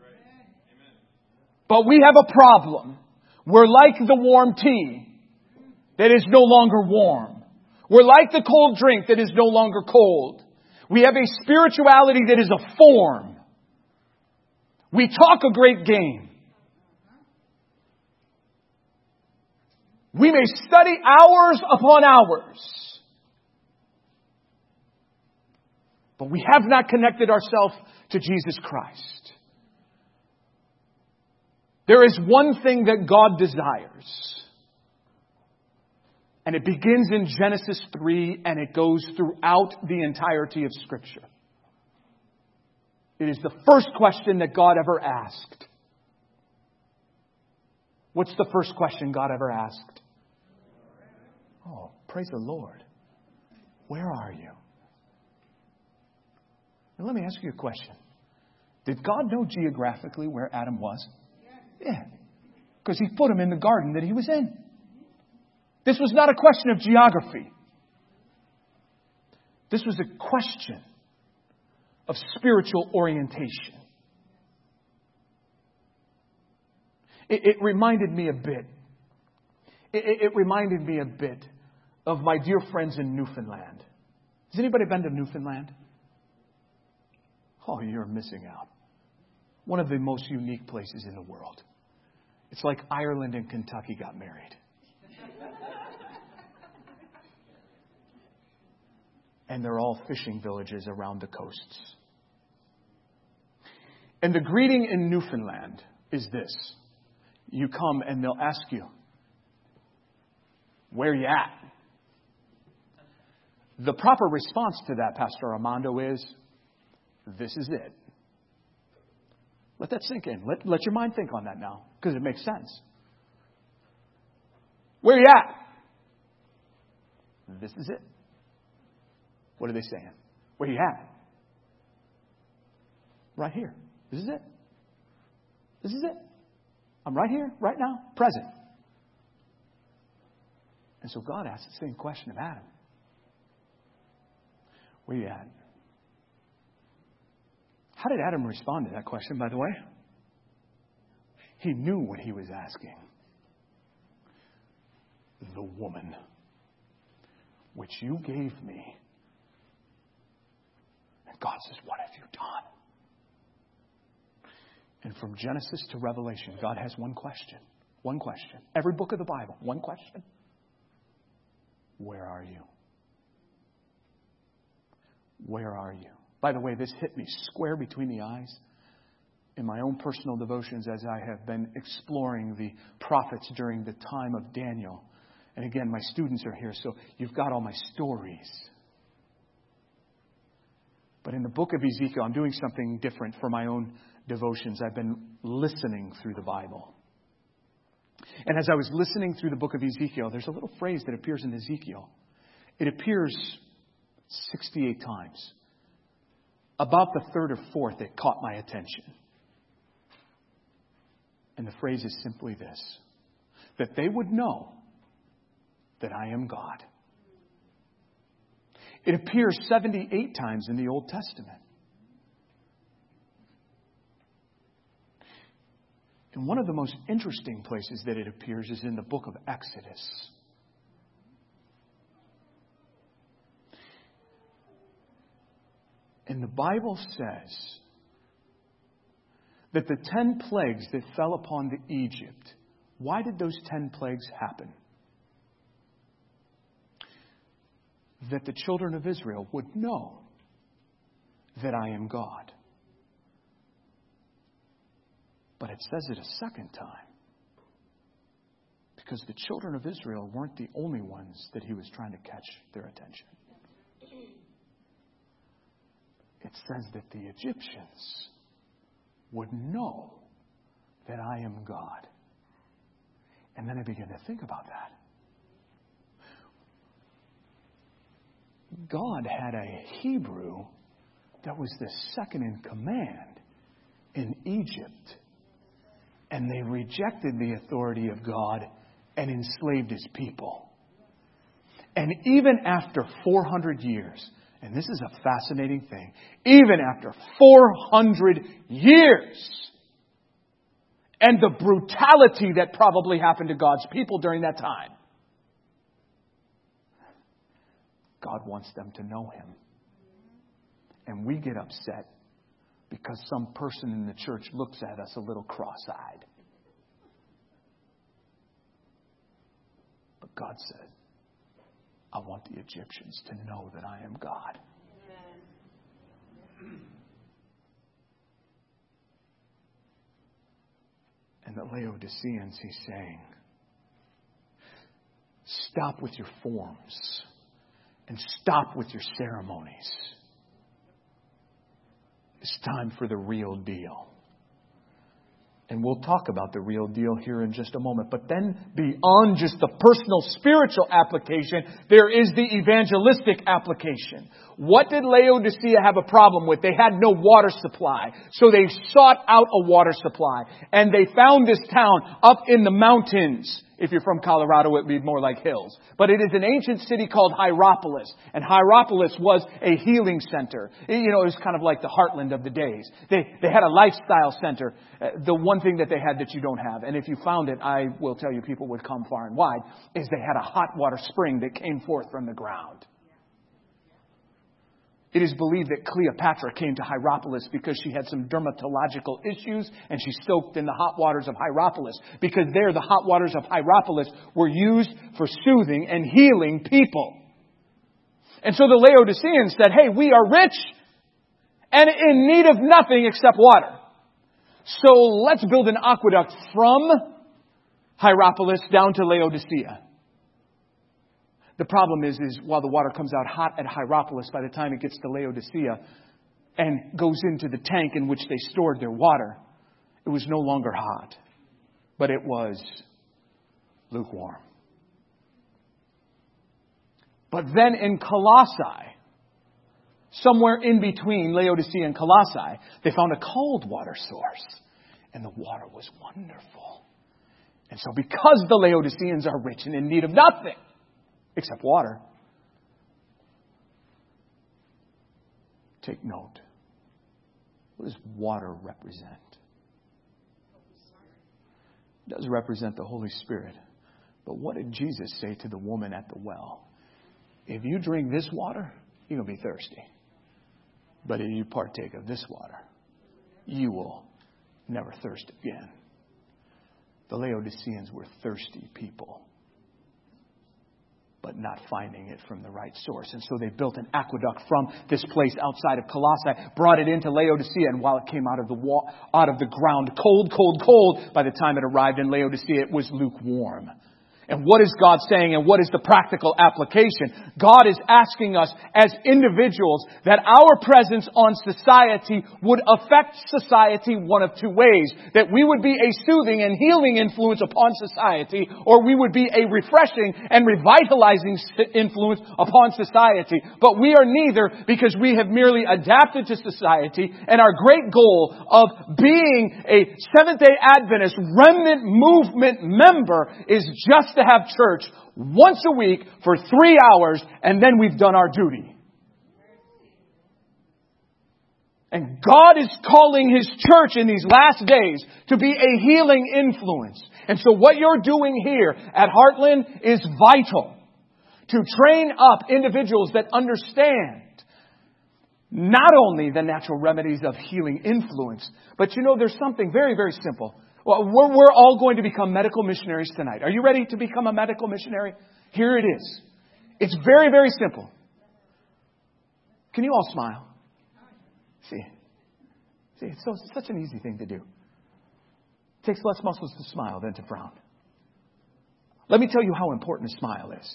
But we have a problem. We're like the warm tea that is no longer warm. We're like the cold drink that is no longer cold. We have a spirituality that is a form. We talk a great game. We may study hours upon hours. But we have not connected ourselves to Jesus Christ. There is one thing that God desires. And it begins in Genesis 3 and it goes throughout the entirety of Scripture. It is the first question that God ever asked. What's the first question God ever asked? Oh, praise the Lord. Where are you? And let me ask you a question. Did God know geographically where Adam was? Yeah, because He put him in the garden that he was in. This was not a question of geography. This was a question of spiritual orientation. It reminded me a bit. It reminded me a bit of my dear friends in Newfoundland. Has anybody been to Newfoundland? Oh, you're missing out. One of the most unique places in the world. It's like Ireland and Kentucky got married. And they're all fishing villages around the coasts. And the greeting in Newfoundland is this. You come and they'll ask you, where you at? The proper response to that, Pastor Armando, is, this is it. Let that sink in. Let your mind think on that now, because it makes sense. Where you at? This is it. What are they saying? Where you at? Right here. This is it. This is it. I'm right here, right now, present. And so God asked the same question of Adam. Where you at? How did Adam respond to that question, by the way? He knew what he was asking. The woman which you gave me. And God says, what have you done? And from Genesis to Revelation, God has one question. One question. Every book of the Bible, one question. Where are you? Where are you? By the way, this hit me square between the eyes in my own personal devotions as I have been exploring the prophets during the time of Daniel. And again, my students are here, so you've got all my stories. But in the book of Ezekiel, I'm doing something different for my own devotions. I've been listening through the Bible. And as I was listening through the book of Ezekiel, there's a little phrase that appears in Ezekiel. It appears 68 times. About the third or fourth, it caught my attention. And the phrase is simply this: that they would know that I am God. It appears 78 times in the Old Testament. And one of the most interesting places that it appears is in the book of Exodus. And the Bible says that the 10 plagues that fell upon the Egypt, why did those 10 plagues happen? That the children of Israel would know that I am God. But it says it a second time. Because the children of Israel weren't the only ones that he was trying to catch their attention. It says that the Egyptians would know that I am God. And then I began to think about that. God had a Hebrew that was the second in command in Egypt. And they rejected the authority of God and enslaved his people. And even after 400 years, and this is a fascinating thing, even after 400 years, and the brutality that probably happened to God's people during that time, God wants them to know him. And we get upset because some person in the church looks at us a little cross-eyed. But God said, I want the Egyptians to know that I am God. Amen. And the Laodiceans, he's saying, stop with your forms and stop with your ceremonies. It's time for the real deal. And we'll talk about the real deal here in just a moment. But then beyond just the personal spiritual application, there is the evangelistic application. What did Laodicea have a problem with? They had no water supply. So they sought out a water supply. And they found this town up in the mountains. If you're from Colorado, it would be more like hills. But it is an ancient city called Hierapolis. And Hierapolis was a healing center. It was kind of like the heartland of the days. They had a lifestyle center. The one thing that they had that you don't have, and if you found it, I will tell you people would come far and wide, is they had a hot water spring that came forth from the ground. It is believed that Cleopatra came to Hierapolis because she had some dermatological issues and she soaked in the hot waters of Hierapolis. Because there, the hot waters of Hierapolis were used for soothing and healing people. And so the Laodiceans said, hey, we are rich and in need of nothing except water. So let's build an aqueduct from Hierapolis down to Laodicea. The problem is while the water comes out hot at Hierapolis, by the time it gets to Laodicea and goes into the tank in which they stored their water, it was no longer hot, but it was lukewarm. But then in Colossae, somewhere in between Laodicea and Colossae, they found a cold water source, and the water was wonderful. And so because the Laodiceans are rich and in need of nothing except water, take note. What does water represent? It does represent the Holy Spirit. But what did Jesus say to the woman at the well? If you drink this water, you're going to be thirsty. But if you partake of this water, you will never thirst again. The Laodiceans were thirsty people, but not finding it from the right source. And so they built an aqueduct from this place outside of Colossae, brought it into Laodicea, and while it came out of the ground cold, by the time it arrived in Laodicea, it was lukewarm. And what is God saying, and what is the practical application? God is asking us as individuals that our presence on society would affect society one of two ways. That we would be a soothing and healing influence upon society, or we would be a refreshing and revitalizing influence upon society. But we are neither, because we have merely adapted to society, and our great goal of being a Seventh-day Adventist remnant movement member is just to have church once a week for 3 hours, and then we've done our duty. And God is calling His church in these last days to be a healing influence. And so what you're doing here at Heartland is vital to train up individuals that understand not only the natural remedies of healing influence, but there's something very, very simple. Well, we're all going to become medical missionaries tonight. Are you ready to become a medical missionary? Here it is. It's very, very simple. Can you all smile? See, it's such an easy thing to do. It takes less muscles to smile than to frown. Let me tell you how important a smile is.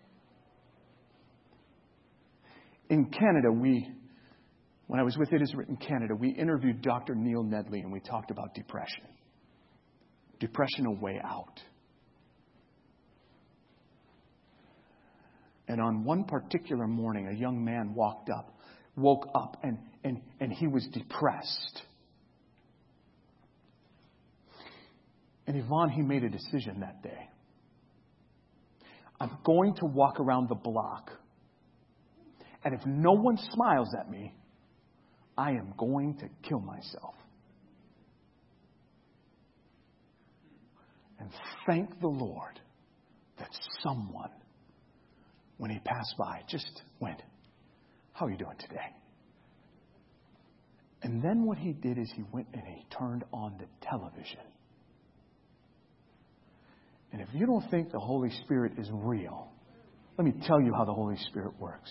In Canada, when I was with It Is Written Canada, we interviewed Dr. Neil Nedley, and we talked about depression. Depression, a way out. And on one particular morning, a young man woke up, and he was depressed. And Yvonne, he made a decision that day. I'm going to walk around the block, and if no one smiles at me, I am going to kill myself. And thank the Lord that someone, when he passed by, just went, "How are you doing today?" And then what he did is he went and he turned on the television. And if you don't think the Holy Spirit is real, let me tell you how the Holy Spirit works.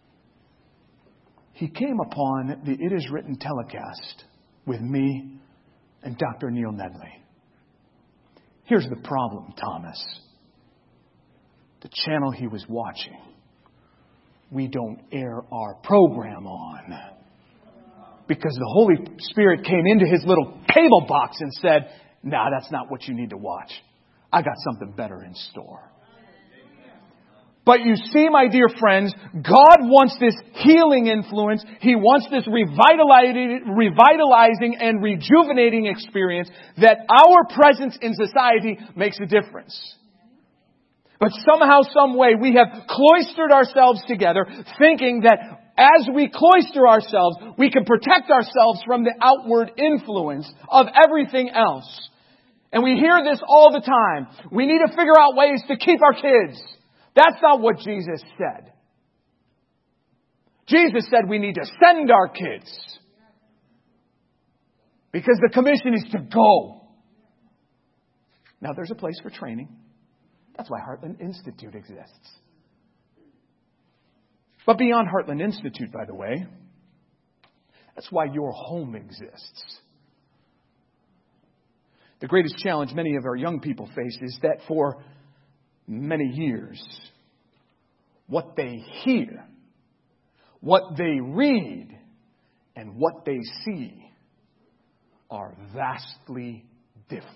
He came upon the It Is Written telecast with me and Dr. Neil Nedley. Here's the problem, Thomas. The channel he was watching, we don't air our program on. Because the Holy Spirit came into his little cable box and said, "Nah, that's not what you need to watch. I got something better in store." But you see, my dear friends, God wants this healing influence. He wants this revitalizing and rejuvenating experience that our presence in society makes a difference. But somehow, some way, we have cloistered ourselves together, thinking that as we cloister ourselves, we can protect ourselves from the outward influence of everything else. And we hear this all the time. We need to figure out ways to keep our kids. That's not what Jesus said. Jesus said we need to send our kids. Because the commission is to go. Now, there's a place for training. That's why Heartland Institute exists. But beyond Heartland Institute, by the way, that's why your home exists. The greatest challenge many of our young people face is that for many years, what they hear, what they read, and what they see are vastly different.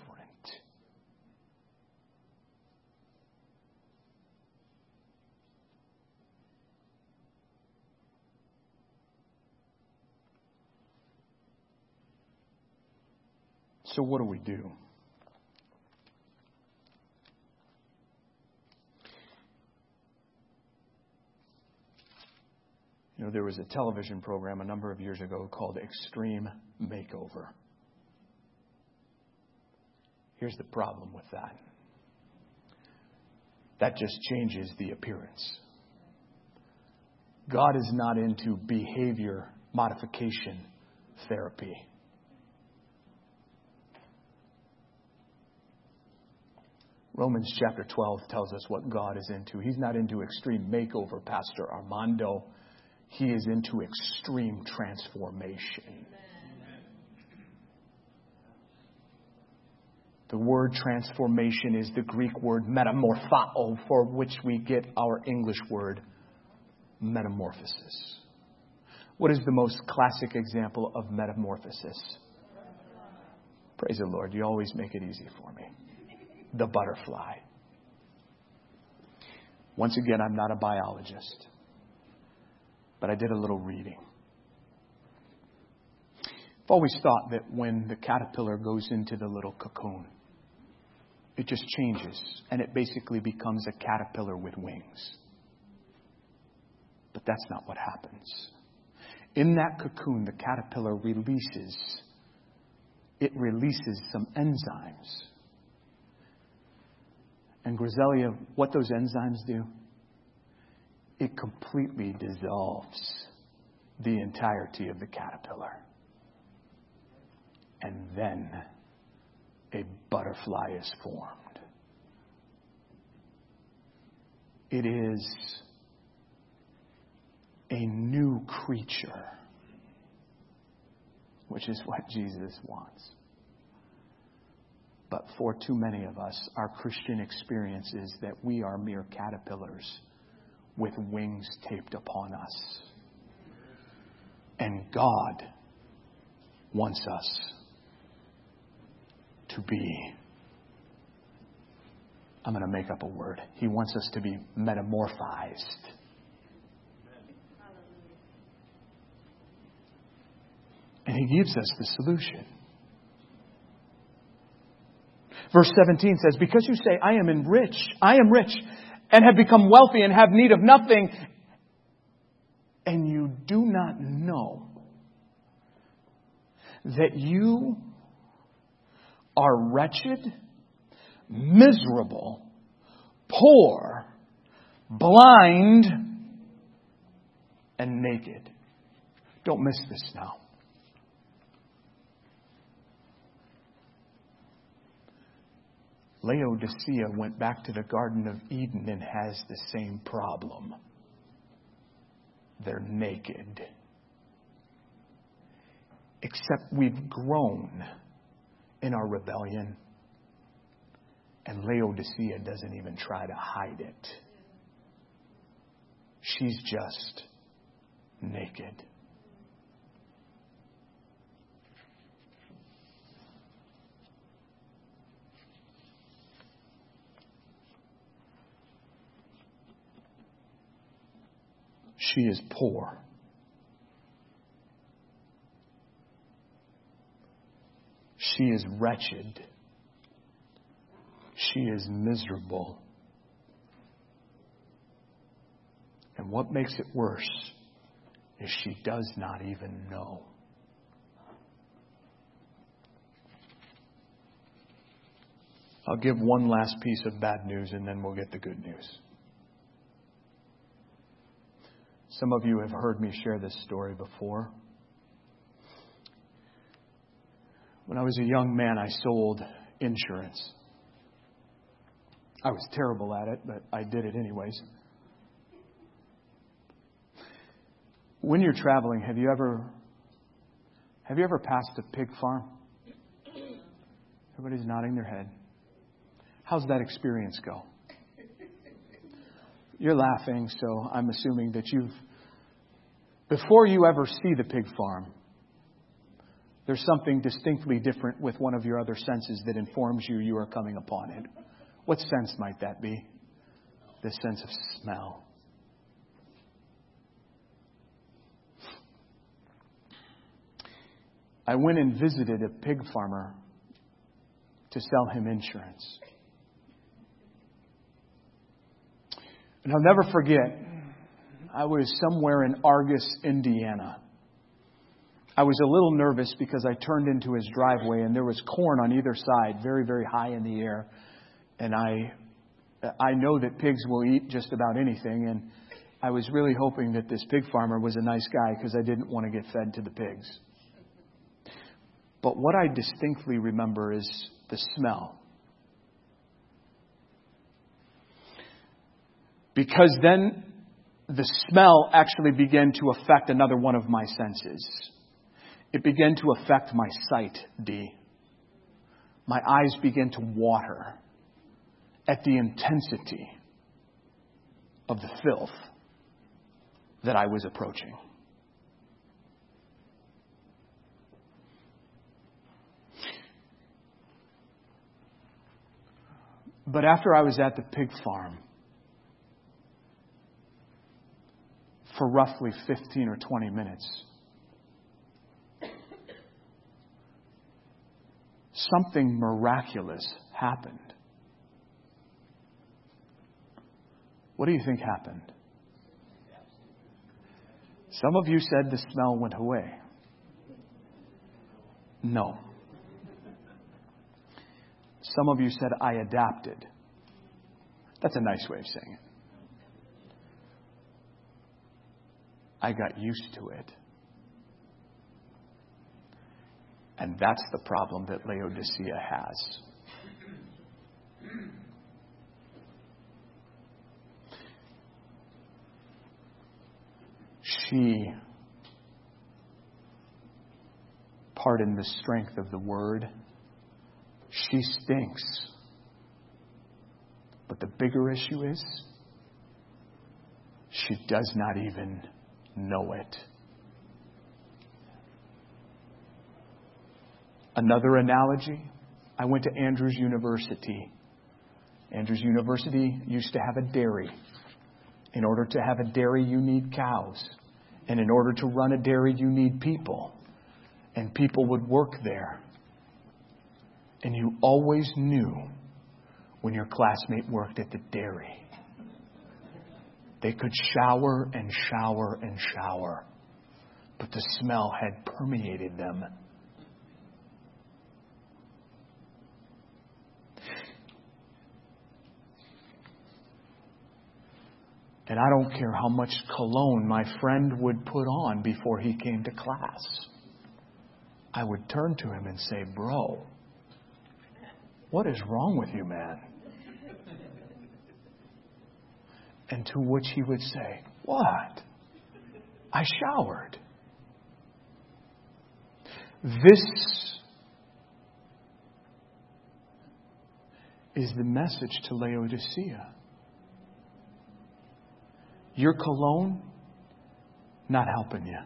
So what do we do? You know, there was a television program a number of years ago called Extreme Makeover. Here's the problem with that. That just changes the appearance. God is not into behavior modification therapy. Romans chapter 12 tells us what God is into. He's not into extreme makeover, Pastor Armando. He is into extreme transformation. The word transformation is the Greek word metamorphao, for which we get our English word metamorphosis. What is the most classic example of metamorphosis? Praise the Lord. You always make it easy for me. The butterfly. Once again, I'm not a biologist, but I did a little reading. I've always thought that when the caterpillar goes into the little cocoon, it just changes and it basically becomes a caterpillar with wings. But that's not what happens. In that cocoon, the caterpillar releases some enzymes. And Griselia, what those enzymes do, it completely dissolves the entirety of the caterpillar. And then a butterfly is formed. It is a new creature, which is what Jesus wants. But for too many of us, our Christian experience is that we are mere caterpillars with wings taped upon us. And God wants us to be, I'm going to make up a word. He wants us to be metamorphized. And He gives us the solution. Verse 17 says, because you say, I am rich, and have become wealthy and have need of nothing, and you do not know that you are wretched, miserable, poor, blind, and naked. Don't miss this now. Laodicea went back to the Garden of Eden and has the same problem. They're naked. Except we've grown in our rebellion. And Laodicea doesn't even try to hide it. She's just naked. She is poor. She is wretched. She is miserable. And what makes it worse is she does not even know. I'll give one last piece of bad news and then we'll get the good news. Some of you have heard me share this story before. When I was a young man, I sold insurance. I was terrible at it, but I did it anyways. When you're traveling, have you ever passed a pig farm? Everybody's nodding their head. How's that experience go? You're laughing, so I'm assuming that before you ever see the pig farm, there's something distinctly different with one of your other senses that informs you are coming upon it. What sense might that be? The sense of smell. I went and visited a pig farmer to sell him insurance. And I'll never forget, I was somewhere in Argus, Indiana. I was a little nervous because I turned into his driveway and there was corn on either side, very, very high in the air. And I know that pigs will eat just about anything. And I was really hoping that this pig farmer was a nice guy because I didn't want to get fed to the pigs. But what I distinctly remember is the smell. Because then the smell actually began to affect another one of my senses. It began to affect my sight, D. My eyes began to water at the intensity of the filth that I was approaching. But after I was at the pig farm for roughly 15 or 20 minutes, something miraculous happened. What do you think happened? Some of you said the smell went away. No. Some of you said I adapted. That's a nice way of saying it. I got used to it. And that's the problem that Laodicea has. She, pardon the strength of the word, she stinks. But the bigger issue is, she does not even know it. Another analogy, I went to Andrews University. Andrews University used to have a dairy. In order to have a dairy, you need cows. And in order to run a dairy, you need people. And people would work there. And you always knew when your classmate worked at the dairy. They could shower and shower and shower, but the smell had permeated them. And I don't care how much cologne my friend would put on before he came to class. I would turn to him and say, "Bro, what is wrong with you, man?" And to which he would say, "What? I showered." This is the message to Laodicea. Your cologne, not helping you.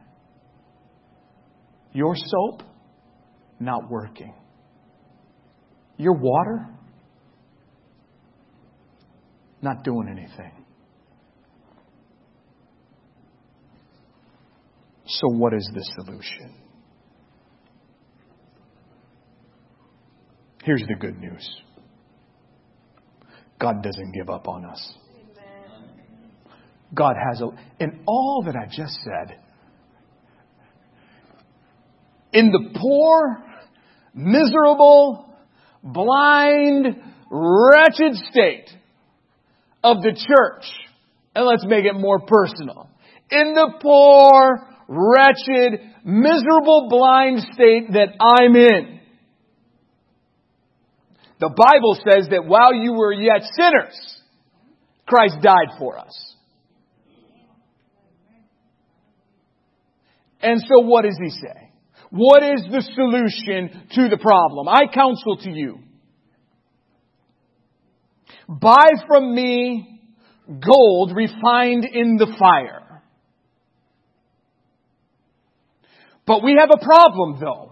Your soap, not working. Your water, not doing anything. So what is the solution? Here's the good news. God doesn't give up on us. God has in all that I just said, in the poor, miserable, blind, wretched state of the church, and let's make it more personal, in the poor, wretched, miserable, blind state that I'm in, the Bible says that while you were yet sinners, Christ died for us. And so what does he say? What is the solution to the problem? I counsel to you, buy from me gold refined in the fire. But we have a problem, though.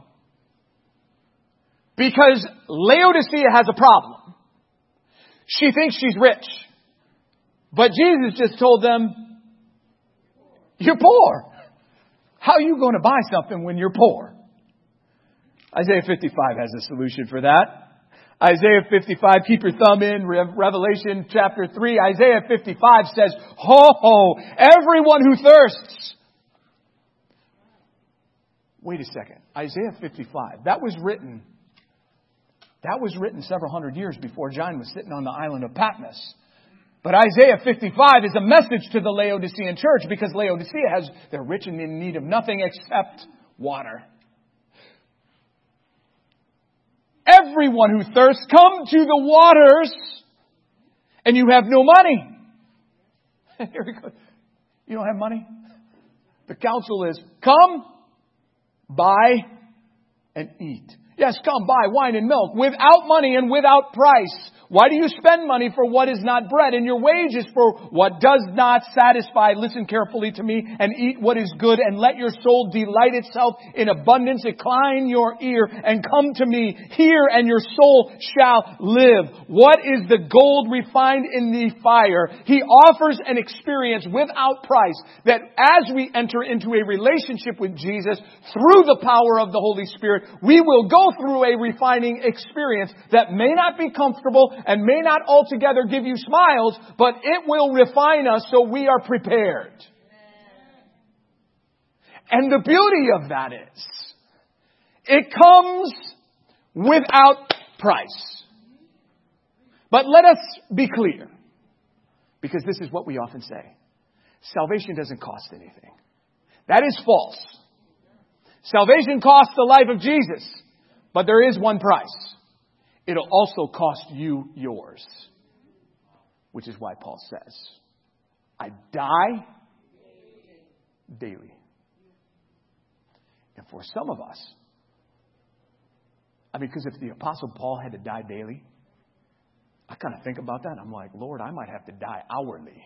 Because Laodicea has a problem. She thinks she's rich. But Jesus just told them, you're poor. How are you going to buy something when you're poor? Isaiah 55 has a solution for that. Isaiah 55, keep your thumb in, Revelation chapter 3. Isaiah 55 says, ho, ho, everyone who thirsts. Wait a second. Isaiah 55, that was written several hundred years before John was sitting on the island of Patmos. But Isaiah 55 is a message to the Laodicean church because Laodicea they're rich and in need of nothing except water. Everyone who thirsts, come to the waters, and you have no money. Here we go. You don't have money? The counsel is, come, buy, and eat. Yes, come buy wine and milk without money and without price. Why do you spend money for what is not bread, and your wages for what does not satisfy? Listen carefully to me and eat what is good, and let your soul delight itself in abundance. Incline your ear and come to me. Hear, and your soul shall live. What is the gold refined in the fire? He offers an experience without price that as we enter into a relationship with Jesus through the power of the Holy Spirit, we will go through a refining experience that may not be comfortable and may not altogether give you smiles, but it will refine us so we are prepared. And the beauty of that is, it comes without price. But let us be clear, because this is what we often say. Salvation doesn't cost anything. That is false. Salvation costs the life of Jesus, but there is one price. It'll also cost you yours. Which is why Paul says, I die daily. And for some of us, because if the Apostle Paul had to die daily, I kind of think about that. I'm like, Lord, I might have to die hourly.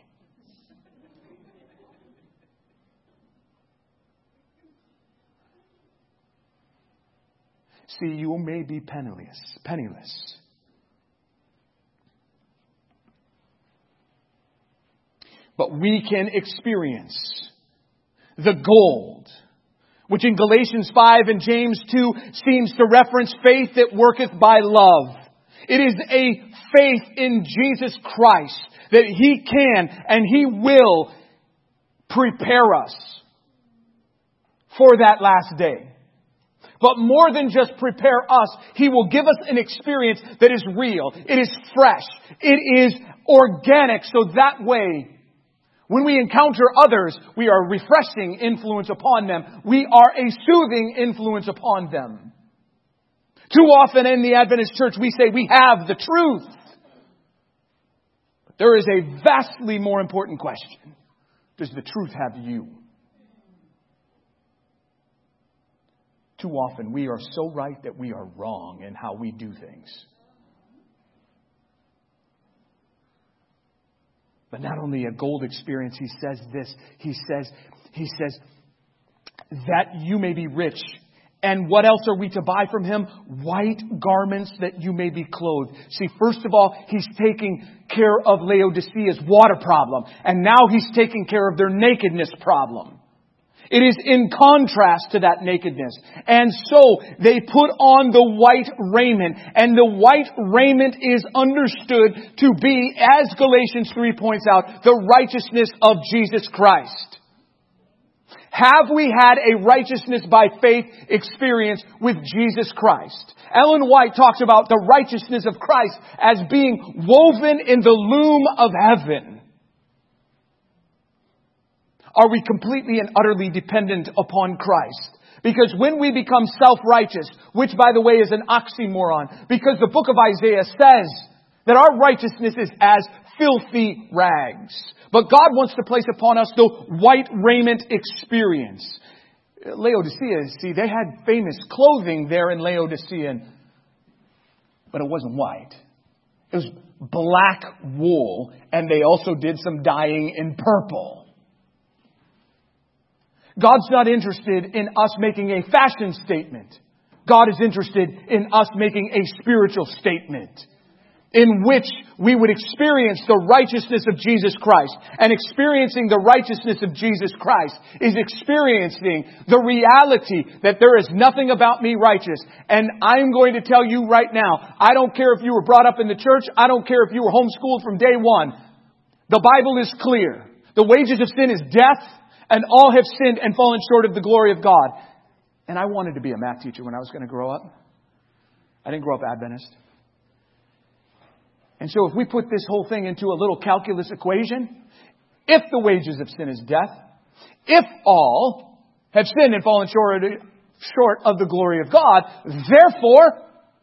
See, you may be penniless. But we can experience the gold, which in Galatians 5 and James 2 seems to reference faith that worketh by love. It is a faith in Jesus Christ that He can and He will prepare us for that last day. But more than just prepare us, He will give us an experience that is real. It is fresh. It is organic. So that way, when we encounter others, we are a refreshing influence upon them. We are a soothing influence upon them. Too often in the Adventist church, we say we have the truth. But there is a vastly more important question. Does the truth have you? Too often we are so right that we are wrong in how we do things. But not only a gold experience, he says this. He says that you may be rich. And what else are we to buy from Him? White garments that you may be clothed. See, first of all, He's taking care of Laodicea's water problem. And now He's taking care of their nakedness problem. It is in contrast to that nakedness. And so they put on the white raiment. And the white raiment is understood to be, as Galatians 3 points out, the righteousness of Jesus Christ. Have we had a righteousness by faith experience with Jesus Christ? Ellen White talks about the righteousness of Christ as being woven in the loom of heaven. Are we completely and utterly dependent upon Christ? Because when we become self-righteous, which by the way is an oxymoron, because the book of Isaiah says that our righteousness is as filthy rags. But God wants to place upon us the white raiment experience. Laodicea, see, they had famous clothing there in Laodicea, but it wasn't white. It was black wool, and they also did some dyeing in purple. God's not interested in us making a fashion statement. God is interested in us making a spiritual statement in which we would experience the righteousness of Jesus Christ. And experiencing the righteousness of Jesus Christ is experiencing the reality that there is nothing about me righteous. And I'm going to tell you right now, I don't care if you were brought up in the church. I don't care if you were homeschooled from day one. The Bible is clear. The wages of sin is death. And all have sinned and fallen short of the glory of God. And I wanted to be a math teacher when I was going to grow up. I didn't grow up Adventist. And so if we put this whole thing into a little calculus equation, if the wages of sin is death, if all have sinned and fallen short of the glory of God, therefore,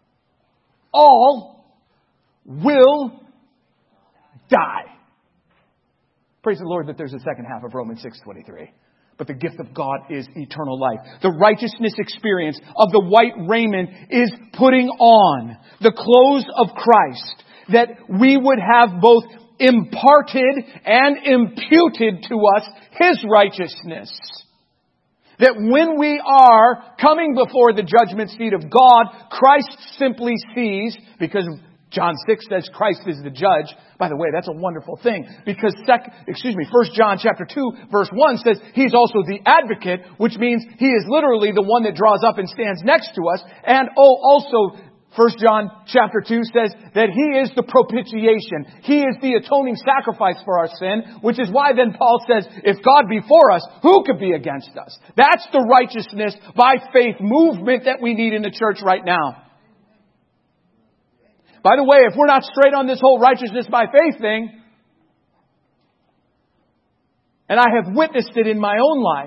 all will die. Praise the Lord that there's a second half of Romans 6:23. But the gift of God is eternal life. The righteousness experience of the white raiment is putting on the clothes of Christ, that we would have both imparted and imputed to us His righteousness. That when we are coming before the judgment seat of God, Christ simply sees, because John 6 says Christ is the judge. By the way, that's a wonderful thing. Because 1 John chapter 2 verse 1 says He's also the advocate, which means He is literally the one that draws up and stands next to us. And also 1 John chapter 2 says that He is the propitiation. He is the atoning sacrifice for our sin, which is why then Paul says, if God be for us, who could be against us? That's the righteousness by faith movement that we need in the church right now. By the way, if we're not straight on this whole righteousness by faith thing, and I have witnessed it in my own life,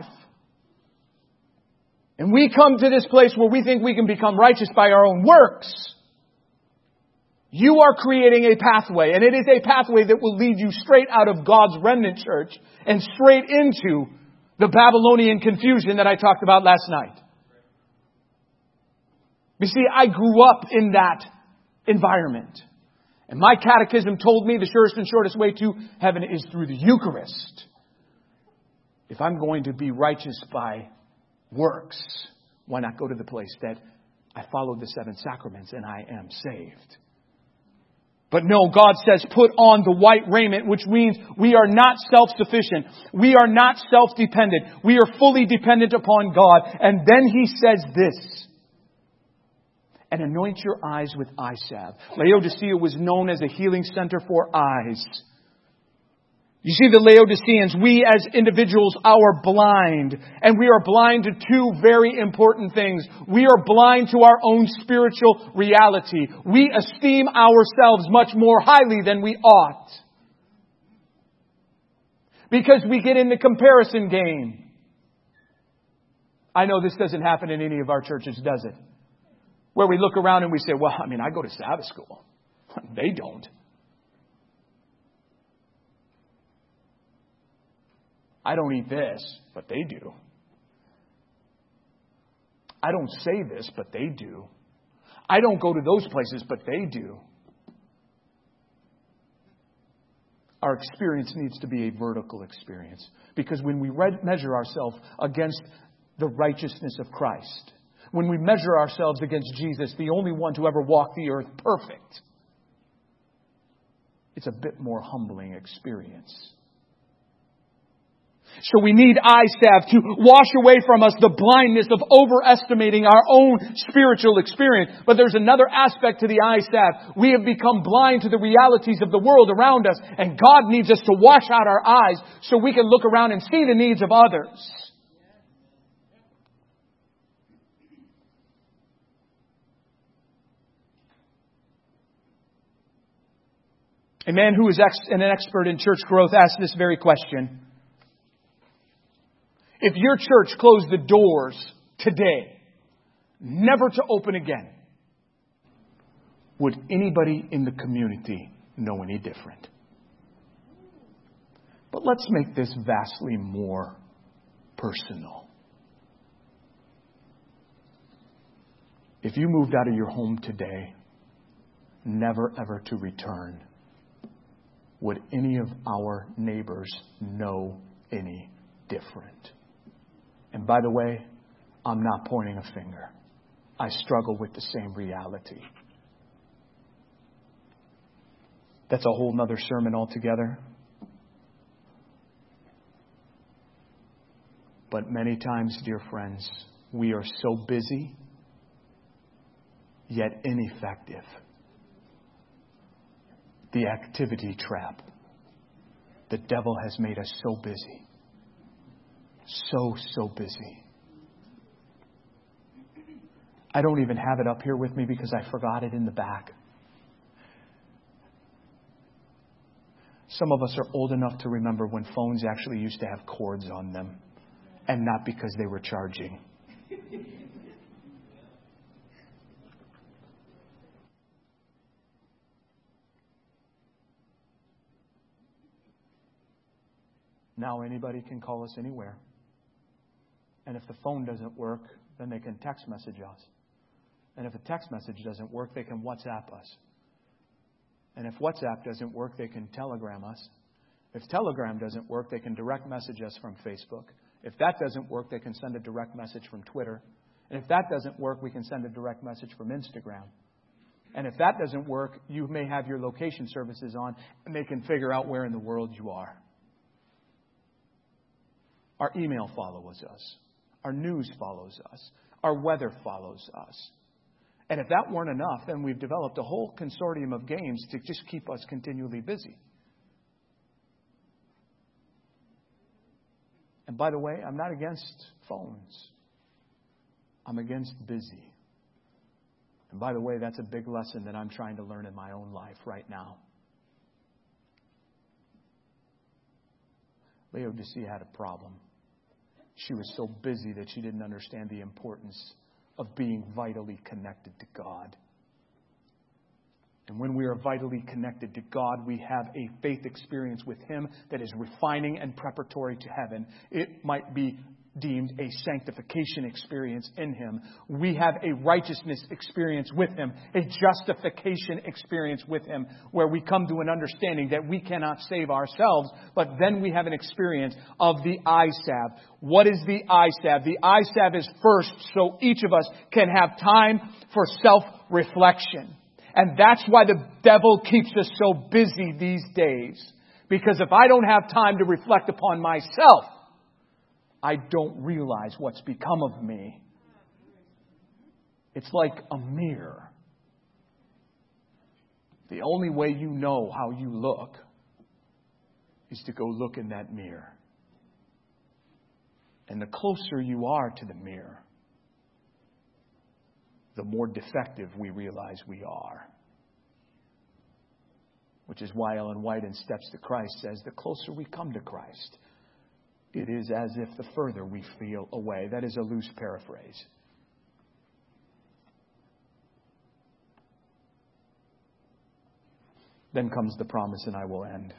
and we come to this place where we think we can become righteous by our own works, you are creating a pathway, and it is a pathway that will lead you straight out of God's remnant church and straight into the Babylonian confusion that I talked about last night. You see, I grew up in that environment. And my catechism told me the surest and shortest way to heaven is through the Eucharist. If I'm going to be righteous by works, why not go to the place that I followed the 7 sacraments and I am saved? But no, God says put on the white raiment, which means we are not self-sufficient. We are not self-dependent. We are fully dependent upon God. And then He says this, and anoint your eyes with eye salve. Laodicea was known as a healing center for eyes. You see, the Laodiceans, we as individuals are blind. And we are blind to 2 very important things. We are blind to our own spiritual reality. We esteem ourselves much more highly than we ought. Because we get in the comparison game. I know this doesn't happen in any of our churches, does it? Where we look around and we say, well, I go to Sabbath school. They don't. I don't eat this, but they do. I don't say this, but they do. I don't go to those places, but they do. Our experience needs to be a vertical experience. Because when we measure ourselves against the righteousness of Christ, when we measure ourselves against Jesus, the only one to ever walk the earth perfect, it's a bit more humbling experience. So we need eye salve to wash away from us the blindness of overestimating our own spiritual experience. But there's another aspect to the eye salve. We have become blind to the realities of the world around us, and God needs us to wash out our eyes so we can look around and see the needs of others. A man who is an expert in church growth asked this very question. If your church closed the doors today, never to open again, would anybody in the community know any different? But let's make this vastly more personal. If you moved out of your home today, never ever to return, would any of our neighbors know any different? And by the way, I'm not pointing a finger. I struggle with the same reality. That's a whole nother sermon altogether. But many times, dear friends, we are so busy, yet ineffective. The activity trap. The devil has made us so busy. So busy. I don't even have it up here with me because I forgot it in the back. Some of us are old enough to remember when phones actually used to have cords on them, and not because they were charging. Now anybody can call us anywhere. And if the phone doesn't work, then they can text message us. And if a text message doesn't work, they can WhatsApp us. And if WhatsApp doesn't work, they can Telegram us. If Telegram doesn't work, they can direct message us from Facebook. If that doesn't work, they can send a direct message from Twitter. And if that doesn't work, we can send a direct message from Instagram. And if that doesn't work, you may have your location services on, and they can figure out where in the world you are. Our email follows us. Our news follows us. Our weather follows us. And if that weren't enough, then we've developed a whole consortium of games to just keep us continually busy. And by the way, I'm not against phones. I'm against busy. And by the way, that's a big lesson that I'm trying to learn in my own life right now. Laodicea had a problem. She was so busy that she didn't understand the importance of being vitally connected to God. And when we are vitally connected to God, we have a faith experience with Him that is refining and preparatory to heaven. It might be deemed a sanctification experience in Him. We have a righteousness experience with Him, a justification experience with Him, where we come to an understanding that we cannot save ourselves, but then we have an experience of the eye salve. What is the eye salve? The eye salve is first so each of us can have time for self-reflection. And that's why the devil keeps us so busy these days. Because if I don't have time to reflect upon myself, I don't realize what's become of me. It's like a mirror. The only way you know how you look is to go look in that mirror. And the closer you are to the mirror, the more defective we realize we are. Which is why Ellen White in Steps to Christ says, the closer we come to Christ, it is as if the further we feel away. That is a loose paraphrase. Then comes the promise, and I will end.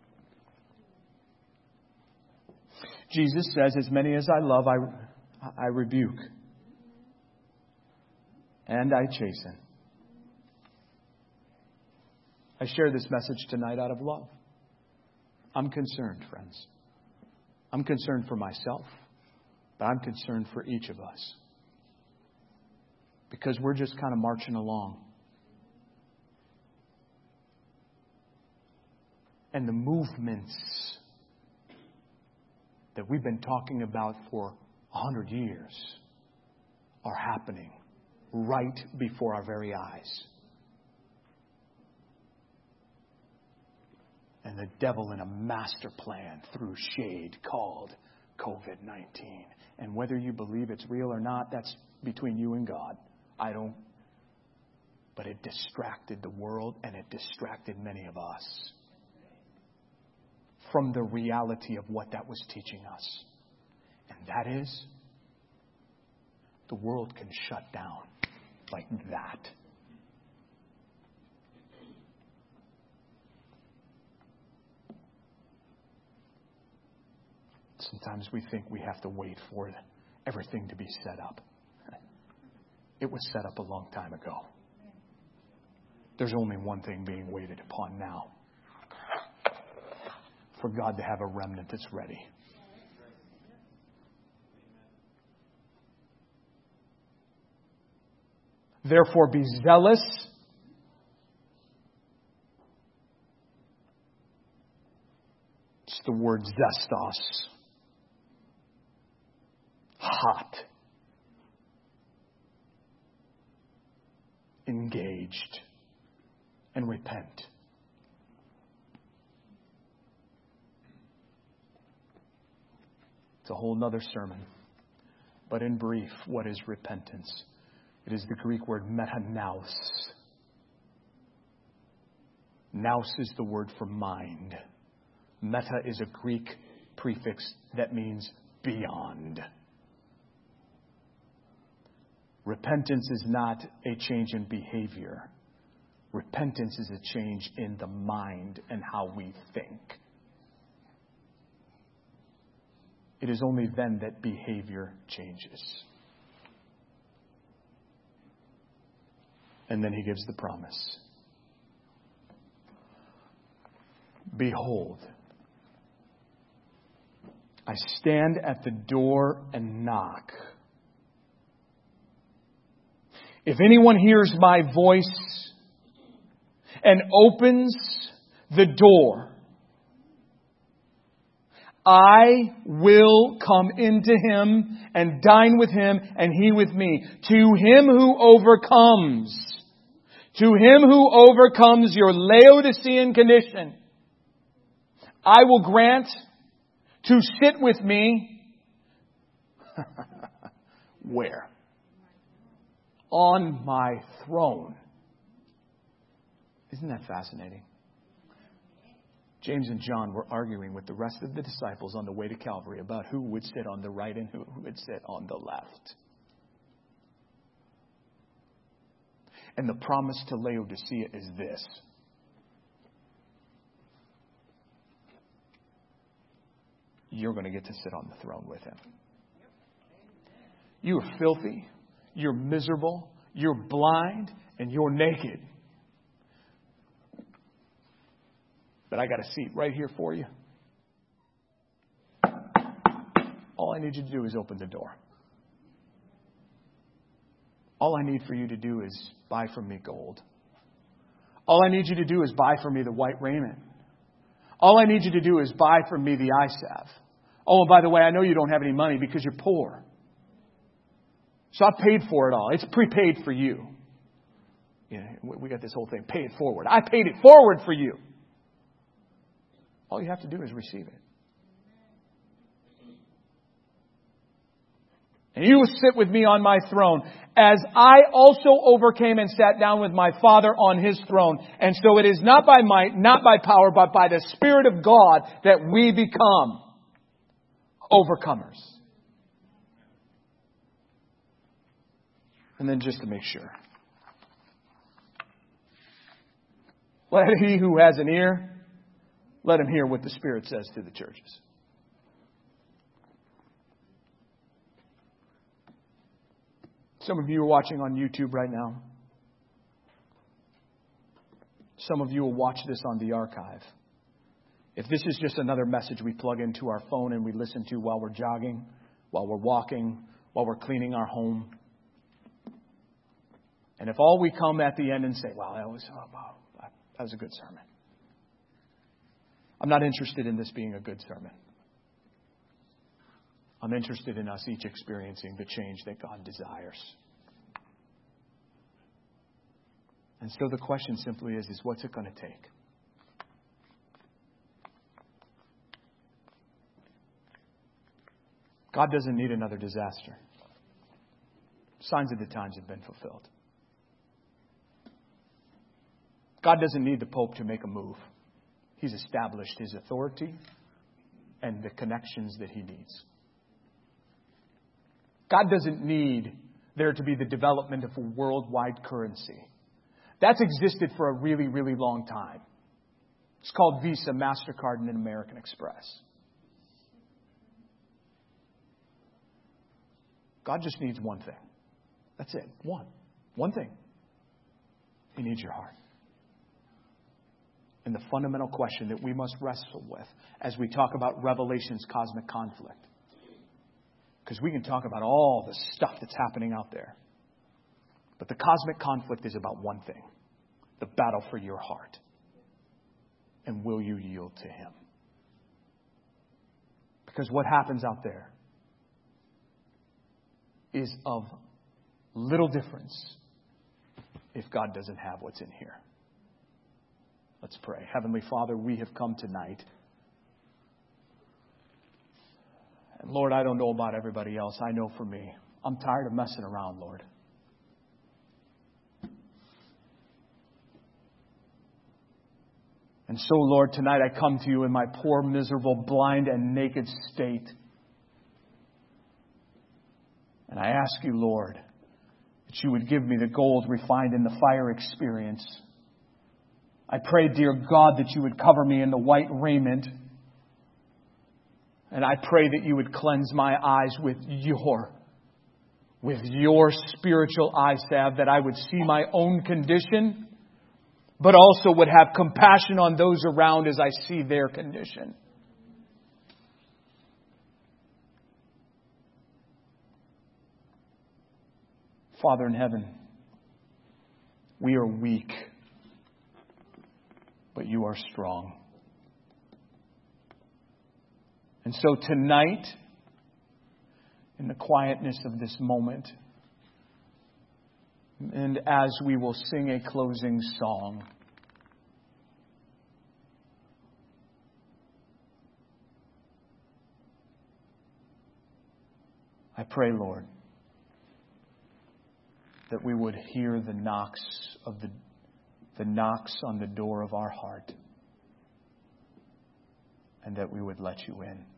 Jesus says, as many as I love, I rebuke. And I chasten. I share this message tonight out of love. I'm concerned, friends. I'm concerned for myself, but I'm concerned for each of us. Because we're just kind of marching along. And the movements that we've been talking about for 100 years are happening right before our very eyes. And the devil in a master plan threw shade called COVID-19. And whether you believe it's real or not, that's between you and God. I don't. But it distracted the world, and it distracted many of us from the reality of what that was teaching us. And that is, the world can shut down like that. Sometimes we think we have to wait for everything to be set up. It was set up a long time ago. There's only one thing being waited upon now. For God to have a remnant that's ready. Therefore be zealous. It's the word zestos. Hot. Engaged. And repent. It's a whole nother sermon. But in brief, what is repentance? It is the Greek word metanaus. Nous is the word for mind. Meta is a Greek prefix that means beyond. Repentance is not a change in behavior. Repentance is a change in the mind and how we think. It is only then that behavior changes. And then he gives the promise. Behold, I stand at the door and knock. If anyone hears my voice and opens the door, I will come into him and dine with him and he with me. To him who overcomes, your Laodicean condition, I will grant to sit with me. Where? On my throne. Isn't that fascinating? James and John were arguing with the rest of the disciples on the way to Calvary about who would sit on the right and who would sit on the left. And the promise to Laodicea is this. You're going to get to sit on the throne with him. You are filthy, you're miserable, you're blind, and you're naked. But I got a seat right here for you. All I need you to do is open the door. All I need for you to do is buy from me gold. All I need you to do is buy for me the white raiment. All I need you to do is buy from me the eye salve. Oh, and by the way, I know you don't have any money because you're poor. So I paid for it all. It's prepaid for you. You know, we got this whole thing, pay it forward. I paid it forward for you. All you have to do is receive it. And you will sit with me on my throne, as I also overcame and sat down with my Father on his throne. And so it is not by might, not by power, but by the Spirit of God that we become overcomers. And then just to make sure. Let he who has an ear, let him hear what the Spirit says to the churches. Some of you are watching on YouTube right now. Some of you will watch this on the archive. If this is just another message we plug into our phone and we listen to while we're jogging, while we're walking, while we're cleaning our home, and if all we come at the end and say, wow, that was a good sermon. I'm not interested in this being a good sermon. I'm interested in us each experiencing the change that God desires. And so the question simply is what's it going to take? God doesn't need another disaster. Signs of the times have been fulfilled. God doesn't need the Pope to make a move. He's established His authority and the connections that He needs. God doesn't need there to be the development of a worldwide currency. That's existed for a really, really long time. It's called Visa, MasterCard, and American Express. God just needs one thing. That's it. One thing. He needs your heart. And the fundamental question that we must wrestle with as we talk about Revelation's cosmic conflict. Because we can talk about all the stuff that's happening out there. But the cosmic conflict is about one thing. The battle for your heart. And will you yield to Him? Because what happens out there is of little difference if God doesn't have what's in here. Let's pray. Heavenly Father, we have come tonight. And Lord, I don't know about everybody else. I know for me, I'm tired of messing around, Lord. And so, Lord, tonight I come to You in my poor, miserable, blind, and naked state. And I ask You, Lord, that You would give me the gold refined in the fire experience. I pray, dear God, that You would cover me in the white raiment. And I pray that You would cleanse my eyes with Your spiritual eye salve, that I would see my own condition, but also would have compassion on those around as I see their condition. Father in heaven, we are weak, but You are strong. And so tonight, in the quietness of this moment, and as we will sing a closing song, I pray, Lord, that we would hear the knocks on the door of our heart, and that we would let You in.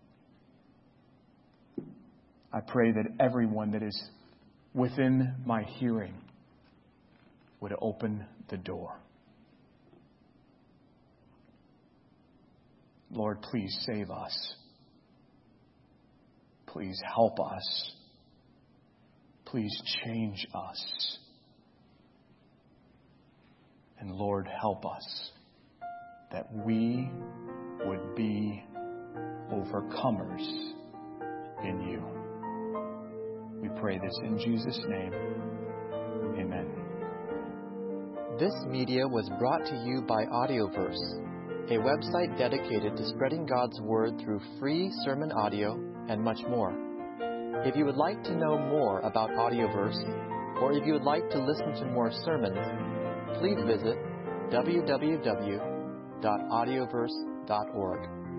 I pray that everyone that is within my hearing would open the door. Lord, please save us. Please help us. Please change us. And Lord, help us that we would be overcomers in You. We pray this in Jesus' name. Amen. This media was brought to you by Audioverse, a website dedicated to spreading God's Word through free sermon audio and much more. If you would like to know more about Audioverse, or if you would like to listen to more sermons, please visit www.audioverse.org.